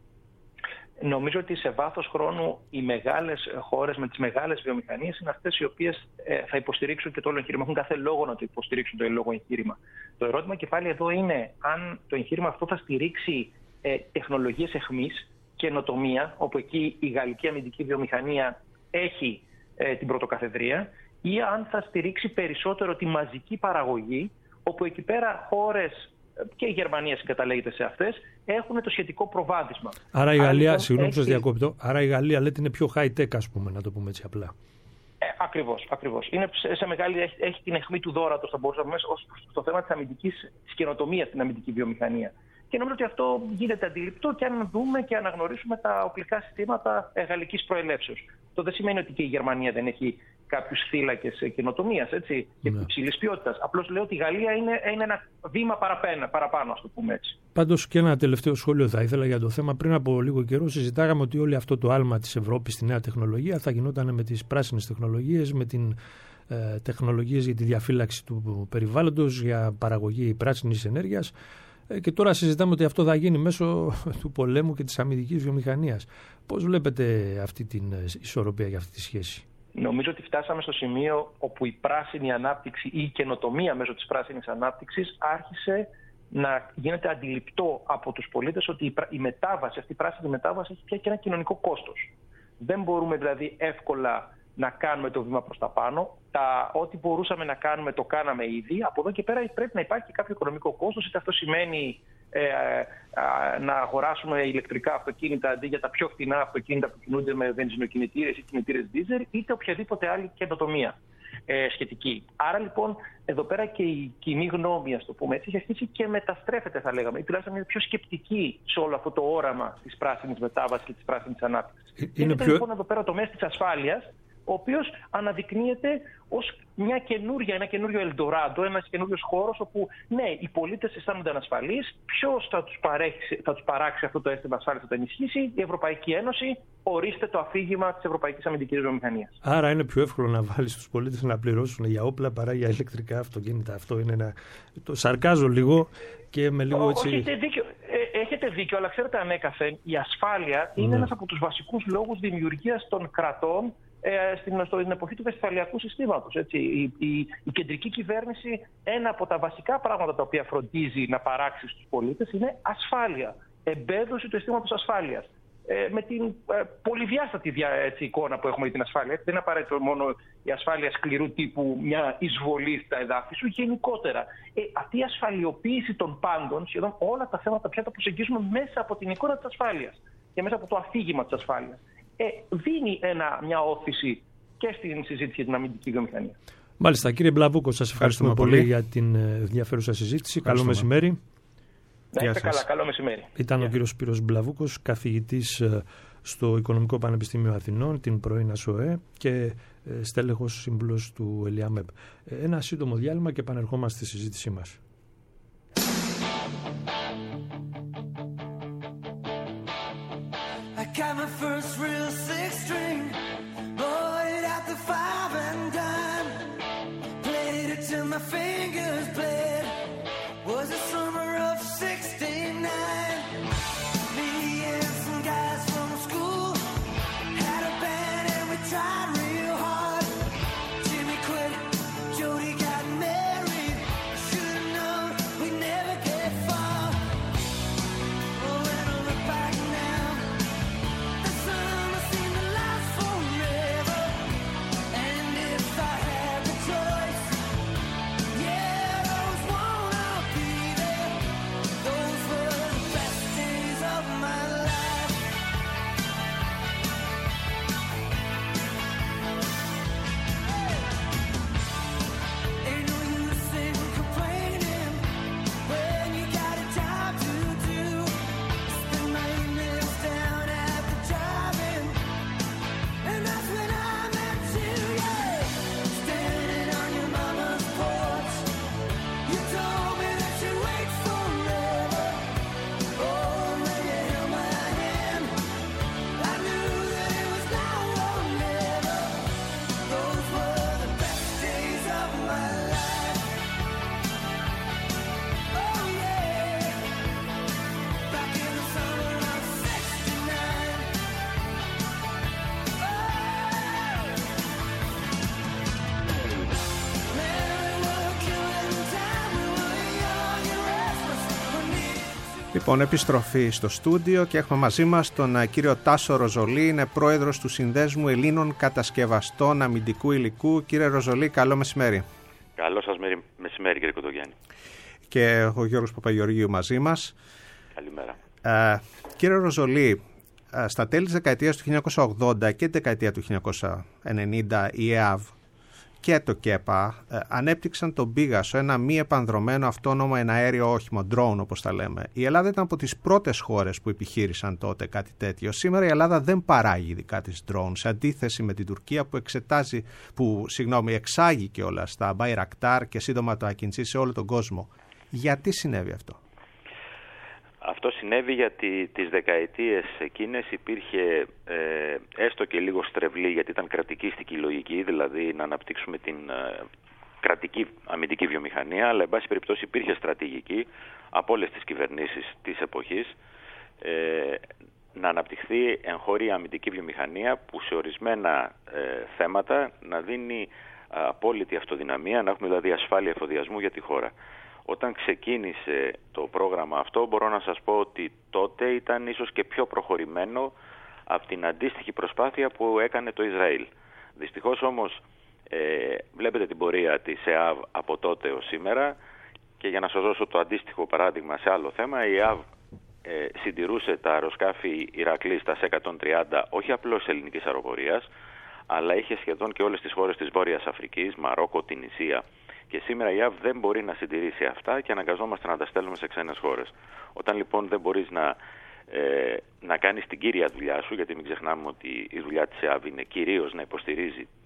Νομίζω ότι σε βάθος χρόνου οι μεγάλες χώρες με τις μεγάλες βιομηχανίες είναι αυτές οι οποίες ε, θα υποστηρίξουν και το όλο εγχείρημα. Έχουν κάθε λόγο να το υποστηρίξουν το λόγο εγχείρημα. Το ερώτημα και πάλι εδώ είναι αν το εγχείρημα αυτό θα στηρίξει ε, τεχνολογίες εχμής, καινοτομία, όπου εκεί η γαλλική αμυντική βιομηχανία έχει ε, την πρωτοκαθεδρία, ή αν θα στηρίξει περισσότερο τη μαζική παραγωγή, όπου εκεί πέρα χώρες, και η Γερμανία συγκαταλέγεται σε αυτές, έχουν το σχετικό προβάδισμα. Άρα η Γαλλία, λοιπόν, συγγνώμη που σας διακόπτω, άρα η Γαλλία λέτε είναι πιο high-tech, ας πούμε, να το πούμε έτσι απλά. Ε, ακριβώς, ακριβώς. Είναι σε, σε μεγάλη, έχει, έχει την αιχμή του δώρατος, θα μπορούσαμε, ως στο θέμα της αμυντικής καινοτομίας στην αμυντική βιομηχανία. Και νομίζω ότι αυτό γίνεται αντιληπτό και αν δούμε και αναγνωρίσουμε τα οπλικά συστήματα γαλλικής προελεύσεως. Αυτό δεν σημαίνει ότι και η Γερμανία δεν έχει κάποιους θύλακες καινοτομίας και ναι. υψηλής ποιότητας. Απλώς λέω ότι η Γαλλία είναι, είναι ένα βήμα παραπάνω, παραπάνω, ας το πούμε έτσι. Πάντως και ένα τελευταίο σχόλιο θα ήθελα για το θέμα. Πριν από λίγο καιρό συζητάγαμε ότι όλο αυτό το άλμα της Ευρώπης στη νέα τεχνολογία θα γινόταν με τις πράσινες τεχνολογίες, με την ε, τεχνολογίες για τη διαφύλαξη του περιβάλλοντος, για παραγωγή πράσινης ενέργειας. Και τώρα συζητάμε ότι αυτό θα γίνει μέσω του πολέμου και της αμυντικής βιομηχανίας. Πώς βλέπετε αυτή την ισορροπία για αυτή τη σχέση? Νομίζω ότι φτάσαμε στο σημείο όπου η πράσινη ανάπτυξη ή η καινοτομία μέσω της πράσινης ανάπτυξης άρχισε να γίνεται αντιληπτό από τους πολίτες ότι η μετάβαση, αυτή η πράσινη μετάβαση έχει πια και ένα κοινωνικό κόστος. Δεν μπορούμε δηλαδή εύκολα να κάνουμε το βήμα προς τα πάνω. Τα, ό,τι μπορούσαμε να κάνουμε το κάναμε ήδη. Από εδώ και πέρα πρέπει να υπάρχει και κάποιο οικονομικό κόστος, είτε αυτό σημαίνει ε, ε, ε, να αγοράσουμε ηλεκτρικά αυτοκίνητα αντί για τα πιο φθηνά αυτοκίνητα που κινούνται με βενζινοκινητήρες ή κινητήρες δίζελ, είτε οποιαδήποτε άλλη καινοτομία ε, σχετική. Άρα λοιπόν εδώ πέρα και η κοινή γνώμη, ας το πούμε έτσι, έχει αρχίσει και μεταστρέφεται, θα λέγαμε, ή τουλάχιστον είναι πιο σκεπτική σε όλο αυτό το όραμα της πράσινης μετάβασης και της πράσινης ανάπτυξης. Είναι πιο... λοιπόν εδώ πέρα το μέσο της ασφάλειας, ο οποίος αναδεικνύεται ως μια καινούρια, ένα καινούριο Ελντοράντο, ένας καινούριος χώρος όπου ναι, οι πολίτες αισθάνονται ανασφαλείς. Ποιος θα τους, παρέξει, θα τους παράξει αυτό το αίσθημα ασφάλειας, θα το ενισχύσει? Η Ευρωπαϊκή Ένωση. Ορίστε το αφήγημα της Ευρωπαϊκής Αμυντικής Βιομηχανίας. Άρα είναι πιο εύκολο να βάλεις τους πολίτες να πληρώσουν για όπλα παρά για ηλεκτρικά αυτοκίνητα. Αυτό είναι ένα. Το σαρκάζω λίγο και με λίγο έτσι. Όχι, έχετε δίκιο, ε, έχετε δίκιο, αλλά ξέρετε ανέκαθεν, η ασφάλεια είναι ναι. ένας από τους βασικούς λόγους δημιουργίας των κρατών ε, στην, στην εποχή του βεσφαλιακού συστήματος. Έτσι. Η, η, η κεντρική κυβέρνηση, ένα από τα βασικά πράγματα τα οποία φροντίζει να παράξει στους πολίτες είναι ασφάλεια. Εμπέδωση του αισθήματος ασφάλειας. Ε, με την ε, πολυδιάστατη δια, έτσι, εικόνα που έχουμε για την ασφάλεια. Δεν είναι απαραίτητο μόνο η ασφάλεια σκληρού τύπου, μια εισβολή στα εδάφη σου, γενικότερα. Ε, αυτή η ασφαλιοποίηση των πάντων, σχεδόν όλα τα θέματα πια τα προσεγγίζουμε μέσα από την εικόνα της ασφάλειας και μέσα από το αφήγημα της ασφάλειας. Ε, δίνει ένα, μια όθηση και στην συζήτηση για την αμυντική βιομηχανία. Μάλιστα, κύριε Μπλαβούκο, σας ευχαριστούμε, ευχαριστούμε πολύ για την ενδιαφέρουσα συζήτηση. Καλό μεσημέρι. Να είστε καλά, καλό μεσημέρι. Ήταν yeah. ο κύριος Σπύρος Μπλαβούκος, καθηγητής στο Οικονομικό Πανεπιστήμιο Αθηνών, την πρώην ΑΣΟΕ και στέλεχος σύμβουλος του ΕΛΙΑΜΕΠ. Ένα σύντομο διάλειμμα και επανερχόμαστε στη συζήτησή μας. Λοιπόν, επιστροφή στο στούντιο και έχουμε μαζί μας τον κύριο Τάσο Ροζολή, είναι πρόεδρος του Συνδέσμου Ελλήνων Κατασκευαστών Αμυντικού Υλικού. Κύριε Ροζολή, καλό μεσημέρι. Καλό σας μεσημέρι, κύριε Κοντογιάννη. Και ο Γιώργος Παπαγεωργίου μαζί μας. Καλημέρα. Ε, κύριε Ροζολή, στα τέλη της δεκαετίας του χίλια εννιακόσια ογδόντα και τη δεκαετία του χίλια εννιακόσια ενενήντα η ΕΑΒ και το ΚΕΠΑ ε, ανέπτυξαν τον Πίγασο, ένα μη επανδρωμένο αυτόνομο εναέριο όχημα, drone όπως τα λέμε. Η Ελλάδα ήταν από τις πρώτες χώρες που επιχείρησαν τότε κάτι τέτοιο. Σήμερα η Ελλάδα δεν παράγει ειδικά τις drone, σε αντίθεση με την Τουρκία που, εξετάζει, που συγγνώμη, εξάγει κιόλας τα Bayraktar και σύντομα το Ακιντσί σε όλο τον κόσμο. Γιατί συνέβη αυτό? Αυτό συνέβη γιατί τις δεκαετίες εκείνες υπήρχε ε, έστω και λίγο στρεβλή, γιατί ήταν κρατικίστικη λογική, δηλαδή να αναπτύξουμε την ε, κρατική αμυντική βιομηχανία, αλλά εν πάση περιπτώσει υπήρχε στρατηγική από όλες τις κυβερνήσεις της εποχής ε, να αναπτυχθεί εγχώρια αμυντική βιομηχανία που σε ορισμένα ε, θέματα να δίνει απόλυτη αυτοδυναμία, να έχουμε δηλαδή ασφάλεια εφοδιασμού για τη χώρα. Όταν ξεκίνησε το πρόγραμμα αυτό, μπορώ να σας πω ότι τότε ήταν ίσως και πιο προχωρημένο από την αντίστοιχη προσπάθεια που έκανε το Ισραήλ. Δυστυχώς όμως ε, βλέπετε την πορεία της ΕΑΒ από τότε ως σήμερα, και για να σας δώσω το αντίστοιχο παράδειγμα σε άλλο θέμα, η ΕΑΒ ε, συντηρούσε τα αεροσκάφη Ηρακλή στα ες εκατόν τριάντα όχι απλώς ελληνικής αεροπορίας, αλλά είχε σχεδόν και όλες τις χώρες της Βόρειας Αφρικής, Μαρόκο, Τινησία. Και σήμερα η ΕΑΒ δεν μπορεί να συντηρήσει αυτά και αναγκαζόμαστε να τα στέλνουμε σε ξένες χώρες. Όταν λοιπόν δεν μπορείς να, ε, να κάνεις την κύρια δουλειά σου, γιατί μην ξεχνάμε ότι η δουλειά της ΕΑΒ είναι κυρίως να υποστηρίζει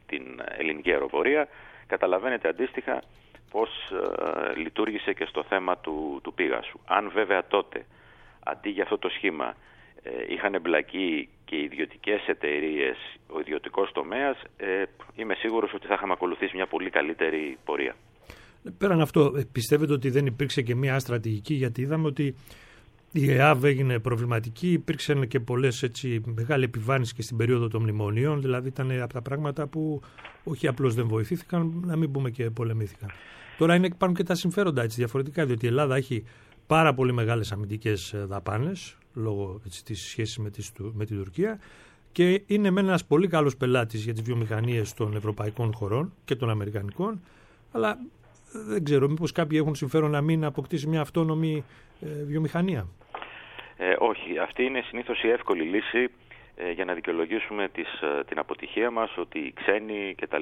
την ελληνική αεροπορία, καταλαβαίνετε αντίστοιχα πώς ε, λειτουργήσε και στο θέμα του, του Πίγασου. Αν βέβαια τότε, αντί για αυτό το σχήμα, ε, είχαν εμπλακεί και οι ιδιωτικές εταιρείες, ο ιδιωτικός τομέας, ε, είμαι σίγουρος ότι θα είχαμε ακολουθήσει μια πολύ καλύτερη πορεία. Πέραν αυτό, πιστεύετε ότι δεν υπήρξε και μια στρατηγική, γιατί είδαμε ότι η ΕΑΒ έγινε προβληματική, υπήρξαν και πολλές έτσι μεγάλη επιβάρυνση και στην περίοδο των μνημονίων, δηλαδή ήταν από τα πράγματα που όχι απλώς δεν βοηθήθηκαν, να μην πούμε και πολεμήθηκαν. Τώρα είναι, υπάρχουν και τα συμφέροντα έτσι διαφορετικά, διότι η Ελλάδα έχει πάρα πολύ μεγάλες αμυντικές δαπάνες λόγω έτσι, της σχέσης με, τις, με την Τουρκία και είναι με ένας πολύ καλός πελάτης για τις βιομηχανίες των ευρωπαϊκών χωρών και των αμερικανικών, αλλά δεν ξέρω, μήπως κάποιοι έχουν συμφέρον να μην αποκτήσει μια αυτόνομη ε, βιομηχανία. Ε, όχι, αυτή είναι συνήθως η εύκολη λύση ε, για να δικαιολογήσουμε τις, ε, την αποτυχία μας, ότι οι ξένοι κτλ.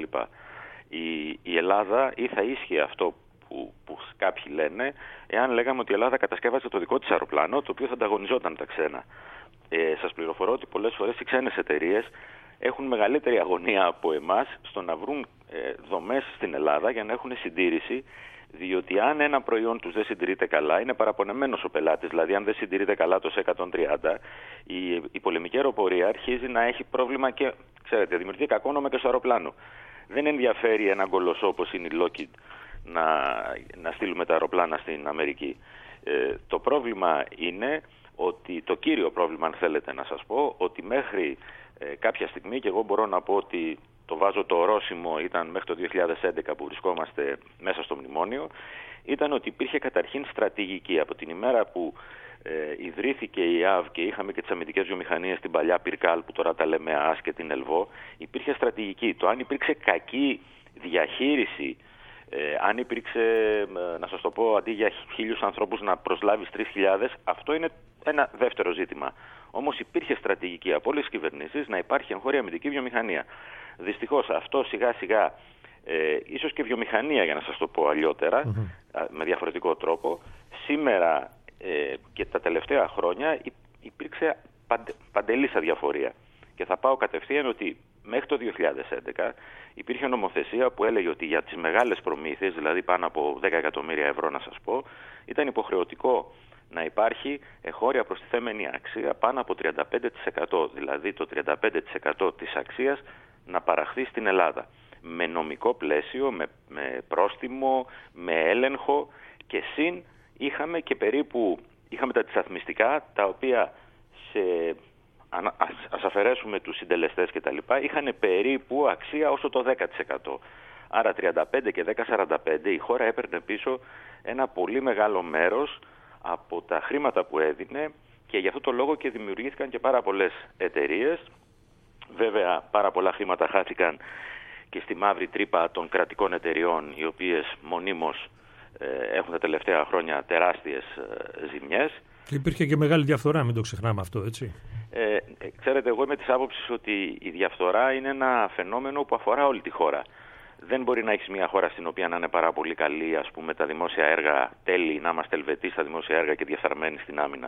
Η, η Ελλάδα ή θα ίσχυε αυτό που, που κάποιοι λένε, εάν λέγαμε ότι η Ελλάδα κατασκεύασε το δικό της αεροπλάνο, το οποίο θα ανταγωνιζόταν τα ξένα. Ε, σας πληροφορώ ότι πολλές φορές οι ξένες εταιρείες έχουν μεγαλύτερη αγωνία από εμάς στο να βρουν ε, δομές στην Ελλάδα για να έχουν συντήρηση, διότι αν ένα προϊόν τους δεν συντηρείται καλά, είναι παραπονεμένος ο πελάτης. Δηλαδή, αν δεν συντηρείται καλά το εκατόν τριάντα, η, η πολεμική αεροπορία αρχίζει να έχει πρόβλημα και, ξέρετε, δημιουργεί κακόνομα και στο αεροπλάνο. Δεν ενδιαφέρει έναν κολοσσό όπως είναι η Lockheed να, να στείλουμε τα αεροπλάνα στην Αμερική. Ε, το πρόβλημα είναι ότι, το κύριο πρόβλημα, αν θέλετε να σας πω, ότι μέχρι ε, κάποια στιγμή, και εγώ μπορώ να πω ότι το βάζω το ορόσημο, ήταν μέχρι το δύο χιλιάδες έντεκα που βρισκόμαστε μέσα στο μνημόνιο, ήταν ότι υπήρχε καταρχήν στρατηγική. Από την ημέρα που ε, ιδρύθηκε η ΕΑΒ και είχαμε και τις αμυντικές βιομηχανίες, την παλιά Πυρκάλ που τώρα τα λέμε ΑΑΣ και την Ελβό, υπήρχε στρατηγική. Το αν υπήρξε κακή διαχείριση, ε, αν υπήρξε, ε, να σας το πω, αντί για χίλιους ανθρώπους να προσλάβεις τρεις χιλιάδες, αυτό είναι ένα δεύτερο ζήτημα. Όμως υπήρχε στρατηγική από όλες τις κυβερνήσεις να υπάρχει εγχώρια αμυντική βιομηχανία. Δυστυχώς αυτό σιγά σιγά, ε, ίσως και βιομηχανία για να σας το πω αλλιώτερα, mm-hmm. με διαφορετικό τρόπο, σήμερα ε, και τα τελευταία χρόνια υπήρξε παντε, παντελής αδιαφορία. Και θα πάω κατευθείαν ότι μέχρι το δύο χιλιάδες έντεκα υπήρχε νομοθεσία που έλεγε ότι για τις μεγάλες προμήθειες, δηλαδή πάνω από δέκα εκατομμύρια ευρώ να σας πω, ήταν υποχρεωτικό να υπάρχει εγχώρια προστιθέμενη αξία πάνω από τριάντα πέντε τοις εκατό, δηλαδή το τριάντα πέντε τοις εκατό της αξίας να παραχθεί στην Ελλάδα. Με νομικό πλαίσιο, με, με πρόστιμο, με έλεγχο και συν είχαμε και περίπου, είχαμε τα αντισταθμιστικά τα οποία σε, ας, ας αφαιρέσουμε τους συντελεστές και τα λοιπά, είχαν περίπου αξία όσο το δέκα τοις εκατό. Άρα τριάντα πέντε και δέκα σαράντα πέντε η χώρα έπαιρνε πίσω ένα πολύ μεγάλο μέρος από τα χρήματα που έδινε και γι' αυτό το λόγο και δημιουργήθηκαν και πάρα πολλές εταιρείες. Βέβαια πάρα πολλά χρήματα χάθηκαν και στη μαύρη τρύπα των κρατικών εταιριών, οι οποίες μονίμως ε, έχουν τα τελευταία χρόνια τεράστιες ε, ζημιές. Υπήρχε και μεγάλη διαφθορά, μην το ξεχνάμε αυτό, έτσι. Ε, ξέρετε, εγώ είμαι της άποψης ότι η διαφθορά είναι ένα φαινόμενο που αφορά όλη τη χώρα. Δεν μπορεί να έχεις μια χώρα στην οποία να είναι πάρα πολύ καλή, ας πούμε, τα δημόσια έργα τέλη, να είμαστε ελβετοί στα δημόσια έργα και διαφθαρμένοι στην άμυνα.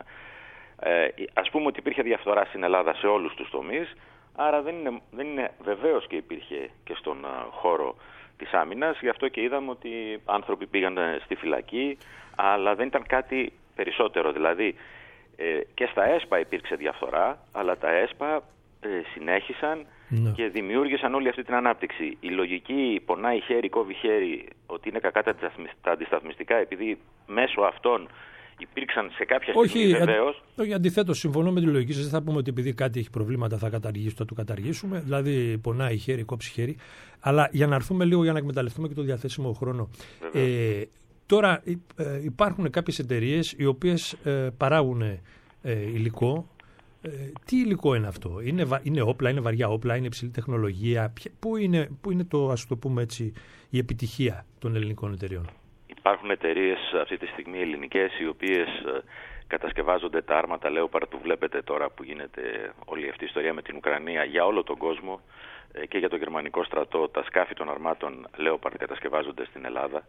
Ε, ας πούμε ότι υπήρχε διαφθορά στην Ελλάδα σε όλους τους τομείς, άρα δεν είναι, δεν είναι βεβαίως και υπήρχε και στον uh, χώρο της άμυνας, γι' αυτό και είδαμε ότι άνθρωποι πήγαν στη φυλακή, αλλά δεν ήταν κάτι περισσότερο. Δηλαδή ε, και στα ΕΣΠΑ υπήρξε διαφθορά, αλλά τα ΕΣΠΑ ε, συνέχισαν ναι. και δημιούργησαν όλη αυτή την ανάπτυξη. Η λογική πονάει χέρι, κόβει χέρι, ότι είναι κακά τα αντισταθμιστικά, επειδή μέσω αυτών υπήρξαν σε κάποια στιγμή βεβαίως. Όχι, αντιθέτως, συμφωνώ με τη λογική σας. Δεν θα πούμε ότι επειδή κάτι έχει προβλήματα θα καταργήσουμε, θα το καταργήσουμε. Δηλαδή, πονάει χέρι, κόψει χέρι. Αλλά για να έρθουμε λίγο, για να εκμεταλλευτούμε και το διαθέσιμο χρόνο. Ε, τώρα ε, υπάρχουν κάποιες εταιρείες οι οποίες ε, παράγουν ε, υλικό. Ε, τι υλικό είναι αυτό? Είναι, είναι όπλα, είναι βαριά όπλα, είναι υψηλή τεχνολογία? Πού είναι, πού είναι το, ας το πούμε έτσι, η επιτυχία των ελληνικών εταιρεών? Υπάρχουν εταιρείες αυτή τη στιγμή ελληνικές οι οποίες κατασκευάζονται τα άρματα Leopard που βλέπετε τώρα που γίνεται όλη αυτή η ιστορία με την Ουκρανία για όλο τον κόσμο και για το γερμανικό στρατό. Τα σκάφη των αρμάτων Leopard κατασκευάζονται στην Ελλάδα.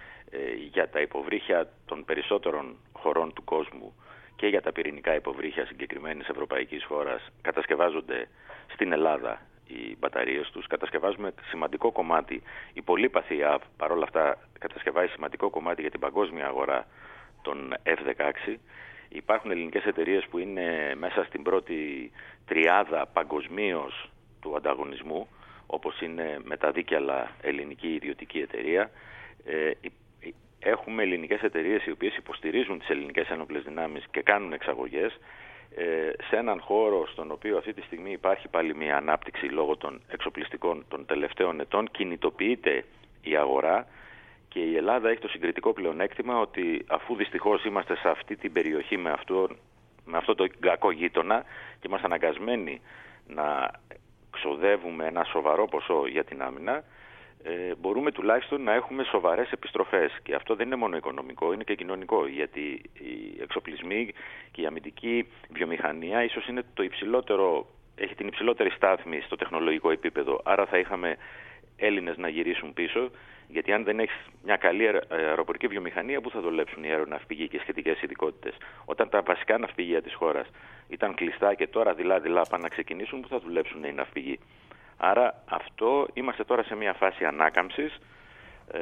Για τα υποβρύχια των περισσότερων χωρών του κόσμου και για τα πυρηνικά υποβρύχια συγκεκριμένης ευρωπαϊκής χώρας κατασκευάζονται στην Ελλάδα οι μπαταρίες τους. Κατασκευάζουμε σημαντικό κομμάτι, η πολύπαθη ι έι βι παρόλα αυτά κατασκευάζει σημαντικό κομμάτι για την παγκόσμια αγορά των εφ δεκαέξι. Υπάρχουν ελληνικές εταιρείες που είναι μέσα στην πρώτη τριάδα παγκοσμίως του ανταγωνισμού, όπως είναι με τα δίκαια ελληνική ιδιωτική εταιρεία. Ε, έχουμε ελληνικές εταιρείες οι οποίες υποστηρίζουν τις ελληνικές ένοπλες δυνάμεις και κάνουν εξαγωγές ε, σε έναν χώρο στον οποίο αυτή τη στιγμή υπάρχει πάλι μια ανάπτυξη λόγω των εξοπλιστικών των τελευταίων ετών. Κινητοποιείται η αγορά και η Ελλάδα έχει το συγκριτικό πλεονέκτημα ότι αφού δυστυχώς είμαστε σε αυτή την περιοχή με αυτό, με αυτό το κακό γείτονα και είμαστε αναγκασμένοι να ξοδεύουμε ένα σοβαρό ποσό για την άμυνα, ε, μπορούμε τουλάχιστον να έχουμε σοβαρές επιστροφές. Και αυτό δεν είναι μόνο οικονομικό, είναι και κοινωνικό, γιατί οι εξοπλισμοί και η αμυντική βιομηχανία ίσως είναι το υψηλότερο, έχει την υψηλότερη στάθμη στο τεχνολογικό επίπεδο. Άρα θα είχαμε Έλληνες να γυρίσουν πίσω, γιατί αν δεν έχεις μια καλή αεροπορική βιομηχανία, πού θα δουλέψουν οι αεροναυπηγοί και σχετικές ειδικότητες? Όταν τα βασικά ναυπηγεία της χώρας ήταν κλειστά και τώρα δειλά-δειλά πάνε να ξεκινήσουν, πού θα δουλέψουν οι ναυπηγοί? Άρα αυτό, είμαστε τώρα σε μια φάση ανάκαμψης. Ε,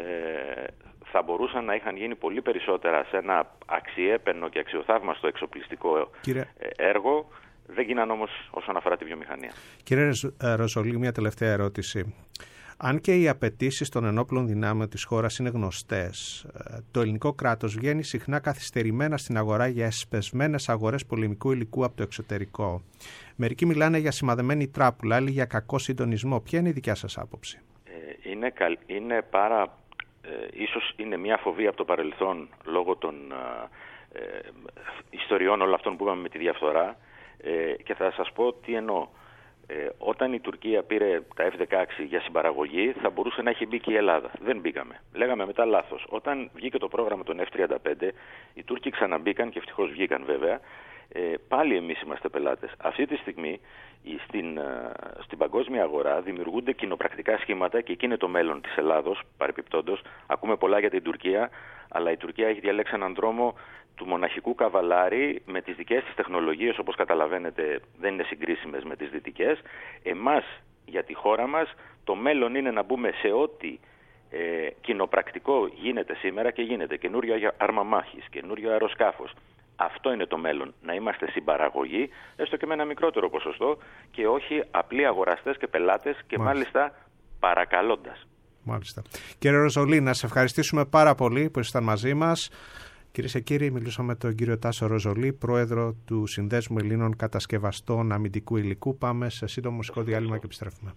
θα μπορούσαν να είχαν γίνει πολύ περισσότερα σε ένα αξιέπαινο και αξιοθαύμαστο εξοπλιστικό Κύριε... έργο. Δεν γίναν όμως όσον αφορά τη βιομηχανία. Κύριε Ροζολή, μια τελευταία ερώτηση. Αν και οι απαιτήσεις των ενόπλων δυνάμεων της χώρας είναι γνωστές, το ελληνικό κράτος βγαίνει συχνά καθυστερημένα στην αγορά για εσπεσμένες αγορές πολεμικού υλικού από το εξωτερικό. Μερικοί μιλάνε για σημαδεμένη τράπουλα, άλλοι για κακό συντονισμό. Ποια είναι η δικιά σας άποψη? Ε, είναι, καλ, είναι πάρα... Ε, ίσως είναι μια φοβία από το παρελθόν λόγω των ε, ε, ιστοριών όλων αυτών που είπαμε με τη διαφθορά. Ε, και θα σας πω τι εννοώ. Ε, όταν η Τουρκία πήρε τα εφ δεκαέξι για συμπαραγωγή, θα μπορούσε να έχει μπει και η Ελλάδα. Δεν μπήκαμε. Λέγαμε μετά λάθος. Όταν βγήκε το πρόγραμμα των εφ τριάντα πέντε, οι Τούρκοι ξαναμπήκαν και ευτυχώς βγήκαν βέβαια. Ε, πάλι εμείς είμαστε πελάτες. Αυτή τη στιγμή στην, στην παγκόσμια αγορά δημιουργούνται κοινοπρακτικά σχήματα και εκεί είναι το μέλλον της Ελλάδος, παρεπιπτόντως. Ακούμε πολλά για την Τουρκία, αλλά η Τουρκία έχει διαλέξει έναν δρόμο του μοναχικού καβαλάρη με τις δικές της τεχνολογίες, όπως καταλαβαίνετε δεν είναι συγκρίσιμες με τις δυτικές. Εμάς, για τη χώρα μας, το μέλλον είναι να μπούμε σε ό,τι ε, κοινοπρακτικό γίνεται σήμερα και γίνεται. Καινούριο άρμα μάχης, καινούριο αεροσκάφος. Αυτό είναι το μέλλον, να είμαστε συμπαραγωγή, έστω και με ένα μικρότερο ποσοστό και όχι απλοί αγοραστές και πελάτες και μάλιστα, μάλιστα παρακαλώντας. Μάλιστα. Κύριε Ροζολή, να σε ευχαριστήσουμε πάρα πολύ που ήσασταν μαζί μας. Κυρίες και κύριοι, μιλούσαμε με τον κύριο Τάσο Ροζολή, πρόεδρο του Συνδέσμου Ελλήνων Κατασκευαστών Αμυντικού Υλικού. Πάμε σε σύντομο μουσικό διάλειμμα και επιστρέφουμε.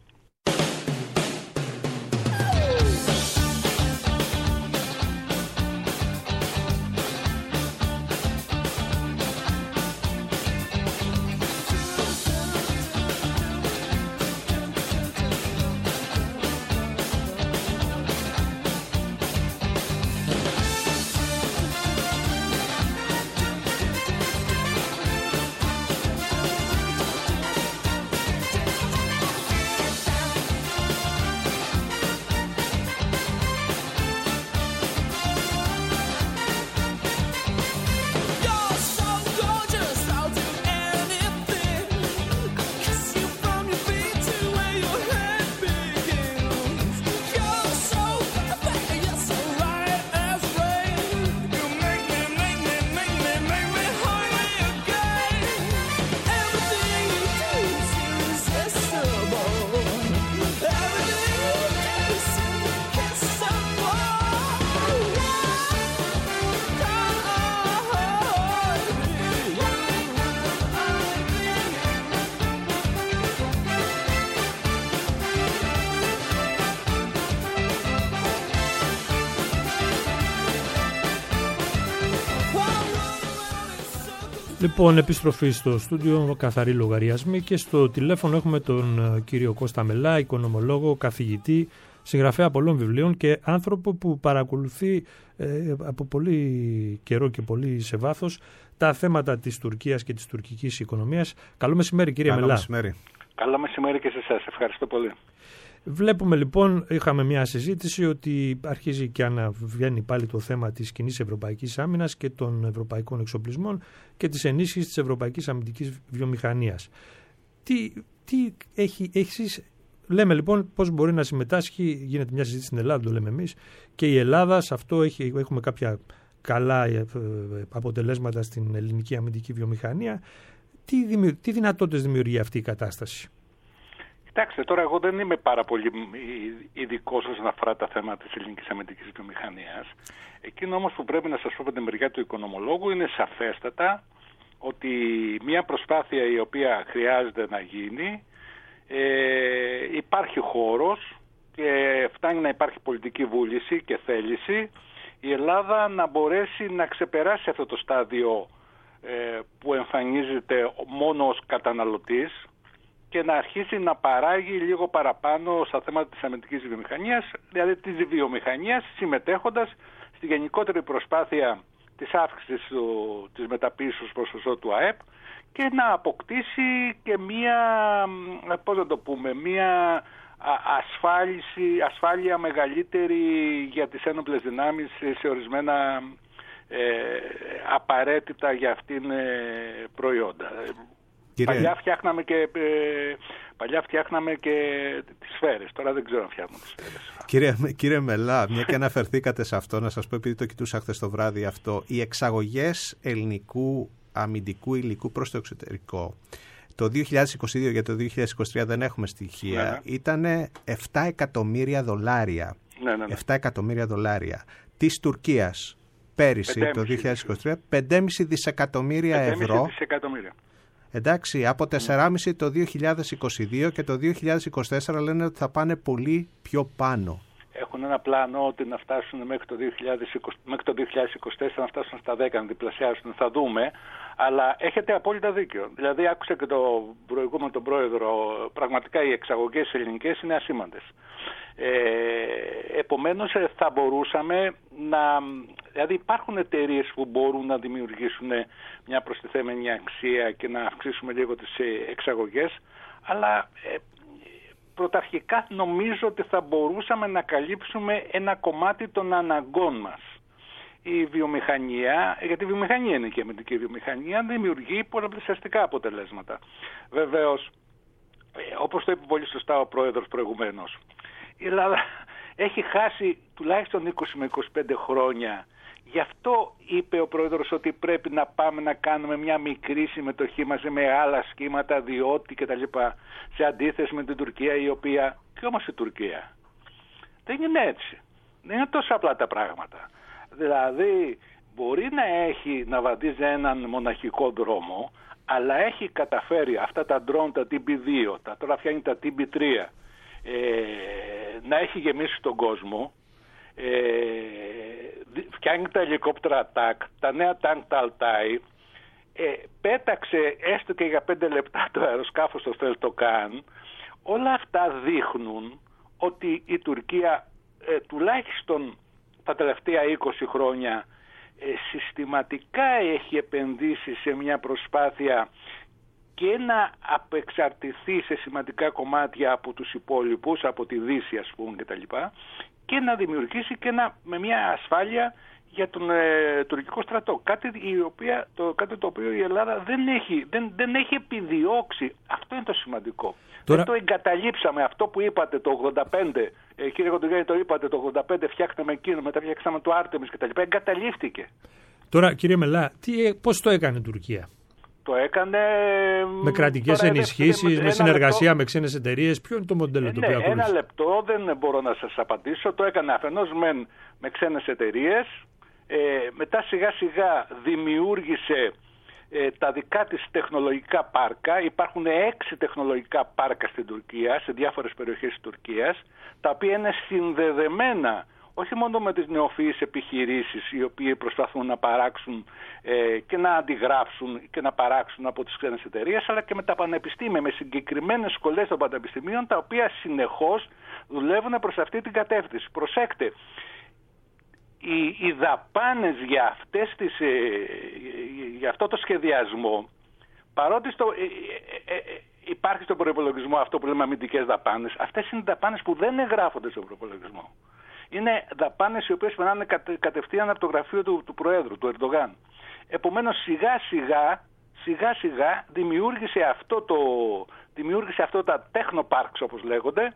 Λοιπόν, επιστροφή στο στούντιο, καθαρή λογαριασμή, και στο τηλέφωνο έχουμε τον κύριο Κώστα Μελά, οικονομολόγο, καθηγητή, συγγραφέα πολλών βιβλίων και άνθρωπο που παρακολουθεί ε, από πολύ καιρό και πολύ σε βάθος τα θέματα της Τουρκίας και της τουρκικής οικονομίας. Καλό μεσημέρι, κύριε Καλό Μελά. Μεσημέρι. Καλό μεσημέρι και σε εσάς. Ευχαριστώ πολύ. Βλέπουμε λοιπόν, είχαμε μια συζήτηση ότι αρχίζει και αναβγαίνει πάλι το θέμα της κοινής ευρωπαϊκής άμυνας και των ευρωπαϊκών εξοπλισμών και της ενίσχυσης της ευρωπαϊκής αμυντικής βιομηχανίας. Τι, τι έχει, έχεις λέμε λοιπόν πώς μπορεί να συμμετάσχει, γίνεται μια συζήτηση στην Ελλάδα, το λέμε εμείς, και η Ελλάδα σε αυτό έχει, έχουμε κάποια καλά αποτελέσματα στην ελληνική αμυντική βιομηχανία. Τι, δημιου, τι δυνατότητες δημιουργεί αυτή η κατάσταση? Κοιτάξτε, τώρα εγώ δεν είμαι πάρα πολύ ειδικός όσον αφορά τα θέματα της ελληνικής αμυντικής βιομηχανίας. Εκείνο όμως που πρέπει να σας πω από την μεριά του οικονομολόγου είναι σαφέστατα ότι μια προσπάθεια η οποία χρειάζεται να γίνει, ε, υπάρχει χώρος και φτάνει να υπάρχει πολιτική βούληση και θέληση η Ελλάδα να μπορέσει να ξεπεράσει αυτό το στάδιο ε, που εμφανίζεται μόνο ως καταναλωτής και να αρχίσει να παράγει λίγο παραπάνω στα θέματα της αμυντικής βιομηχανίας, δηλαδή της βιομηχανίας, συμμετέχοντας στη γενικότερη προσπάθεια της αύξησης του, της μεταποίησης ως ποσοστό του ΑΕΠ και να αποκτήσει και μία, πώς να το πούμε, μία ασφάλιση, ασφάλεια μεγαλύτερη για τις ένοπλες δυνάμεις σε ορισμένα ε, απαραίτητα για αυτήν ε, προϊόντα. Κύριε... Παλιά φτιάχναμε και, ε, παλιά φτιάχναμε και τις σφαίρες, τώρα δεν ξέρω αν φτιάχνουμε τις σφαίρες. Κύριε, κύριε Μελά, μια και αναφερθήκατε σε αυτό, να σας πω, επειδή το κοιτούσα χθες το βράδυ αυτό, οι εξαγωγές ελληνικού αμυντικού υλικού προς το εξωτερικό το δύο χιλιάδες είκοσι δύο για το δύο χιλιάδες είκοσι τρία δεν έχουμε στοιχεία, ναι, ναι. Ήταν επτά εκατομμύρια δολάρια. Ναι, ναι, ναι. επτά εκατομμύρια δολάρια. Της Τουρκίας πέρυσι το δύο χιλιάδες είκοσι τρία πέντε κόμμα πέντε δισεκατομμύρια ευρώ. Δισεκατομμύρια. Εντάξει, από τέσσερα κόμμα πέντε το δύο χιλιάδες είκοσι δύο και το δύο χιλιάδες είκοσι τέσσερα λένε ότι θα πάνε πολύ πιο πάνω. Έχουν ένα πλάνο ότι να φτάσουν μέχρι το δύο χιλιάδες είκοσι, μέχρι το δύο χιλιάδες είκοσι τέσσερα να φτάσουν στα δέκα, να διπλασιάσουν, θα δούμε. Αλλά έχετε απόλυτα δίκιο. Δηλαδή άκουσα και το προηγούμενο τον πρόεδρο, πραγματικά οι εξαγωγές ελληνικές είναι ασήμαντες. Ε, επομένως θα μπορούσαμε να... Δηλαδή υπάρχουν εταιρείες που μπορούν να δημιουργήσουν μια προστιθέμενη αξία και να αυξήσουμε λίγο τις εξαγωγές, αλλά... Ε, πρωταρχικά νομίζω ότι θα μπορούσαμε να καλύψουμε ένα κομμάτι των αναγκών μας. Η βιομηχανία, γιατί η βιομηχανία είναι και η αμυντική βιομηχανία, δημιουργεί πολλαπλασιαστικά αποτελέσματα. Βεβαίως, όπως το είπε πολύ σωστά ο πρόεδρος προηγουμένως, η Ελλάδα έχει χάσει τουλάχιστον είκοσι με είκοσι πέντε χρόνια. Γι' αυτό είπε ο πρόεδρος ότι πρέπει να πάμε να κάνουμε μια μικρή συμμετοχή μαζί με άλλα σχήματα, διότι κτλ. Σε αντίθεση με την Τουρκία, η οποία, και όμως η Τουρκία, δεν είναι έτσι. Δεν είναι τόσο απλά τα πράγματα. Δηλαδή, μπορεί να έχει, να βαδίζει έναν μοναχικό δρόμο, αλλά έχει καταφέρει αυτά τα ντρόν, τα τι μπι δύο, τα τώρα φτιάχνει τα τι μπι τρία, ε, να έχει γεμίσει τον κόσμο. Ε, φτιάχνει τα ελικόπτερα τάκ, τα νέα τάγκ τα Αλτάι, ε, πέταξε έστω και για πέντε λεπτά το αεροσκάφος στο Θελτοκάν. Όλα αυτά δείχνουν ότι η Τουρκία ε, τουλάχιστον τα τελευταία είκοσι χρόνια ε, συστηματικά έχει επενδύσει σε μια προσπάθεια και να απεξαρτηθεί σε σημαντικά κομμάτια από τους υπόλοιπους, από τη Δύση ας πούμε κτλ, και να δημιουργήσει και ένα, με μια ασφάλεια για τον ε, τουρκικό στρατό. Κάτι, η οποία, το, κάτι το οποίο η Ελλάδα δεν έχει, δεν, δεν έχει επιδιώξει. Αυτό είναι το σημαντικό. Τώρα... Δεν το εγκαταλείψαμε. Αυτό που είπατε το ογδόντα πέντε, ε, κύριε Κοντογιάννη, το είπατε το ογδόντα πέντε, φτιάχναμε εκείνο, μετά φτιάξαμε το Άρτεμις κτλ. Εγκαταλείφθηκε. Τώρα κύριε Μελά, τι, πώς το έκανε η Τουρκία? Το έκανε με κρατικές ενισχύσεις, με συνεργασία λεπτό. με ξένες εταιρείες. Ποιο είναι το μοντέλο ε, το ναι, οποίο ακολουθεί? Ένα λεπτό, δεν μπορώ να σας απαντήσω. Το έκανε αφενός με, με ξένες εταιρείες. Ε, μετά σιγά σιγά δημιούργησε ε, τα δικά της τεχνολογικά πάρκα. Υπάρχουν έξι τεχνολογικά πάρκα στην Τουρκία, σε διάφορες περιοχές της Τουρκίας, τα οποία είναι συνδεδεμένα όχι μόνο με τις νεοφυείς επιχειρήσεις οι οποίοι προσπαθούν να παράξουν ε, και να αντιγράψουν και να παράξουν από τις ξένες εταιρείες, αλλά και με τα πανεπιστήμια, με συγκεκριμένες σχολές των πανεπιστημίων, τα οποία συνεχώς δουλεύουν προς αυτή την κατεύθυνση. Προσέξτε, οι, οι δαπάνες για, αυτές τις, ε, για αυτό το σχεδιασμό, παρότι στο, ε, ε, ε, υπάρχει στον προϋπολογισμό αυτό που λέμε αμυντικές δαπάνες, αυτές είναι δαπάνες που δεν εγγράφονται στον προϋπολογισμό. Είναι δαπάνες οι οποίες περνάνε κατε, κατευθείαν από το γραφείο του, του Προέδρου, του Ερντογάν. Επομένως σιγά σιγά, σιγά σιγά δημιούργησε αυτό το, δημιούργησε αυτά τα technoparks όπως λέγονται,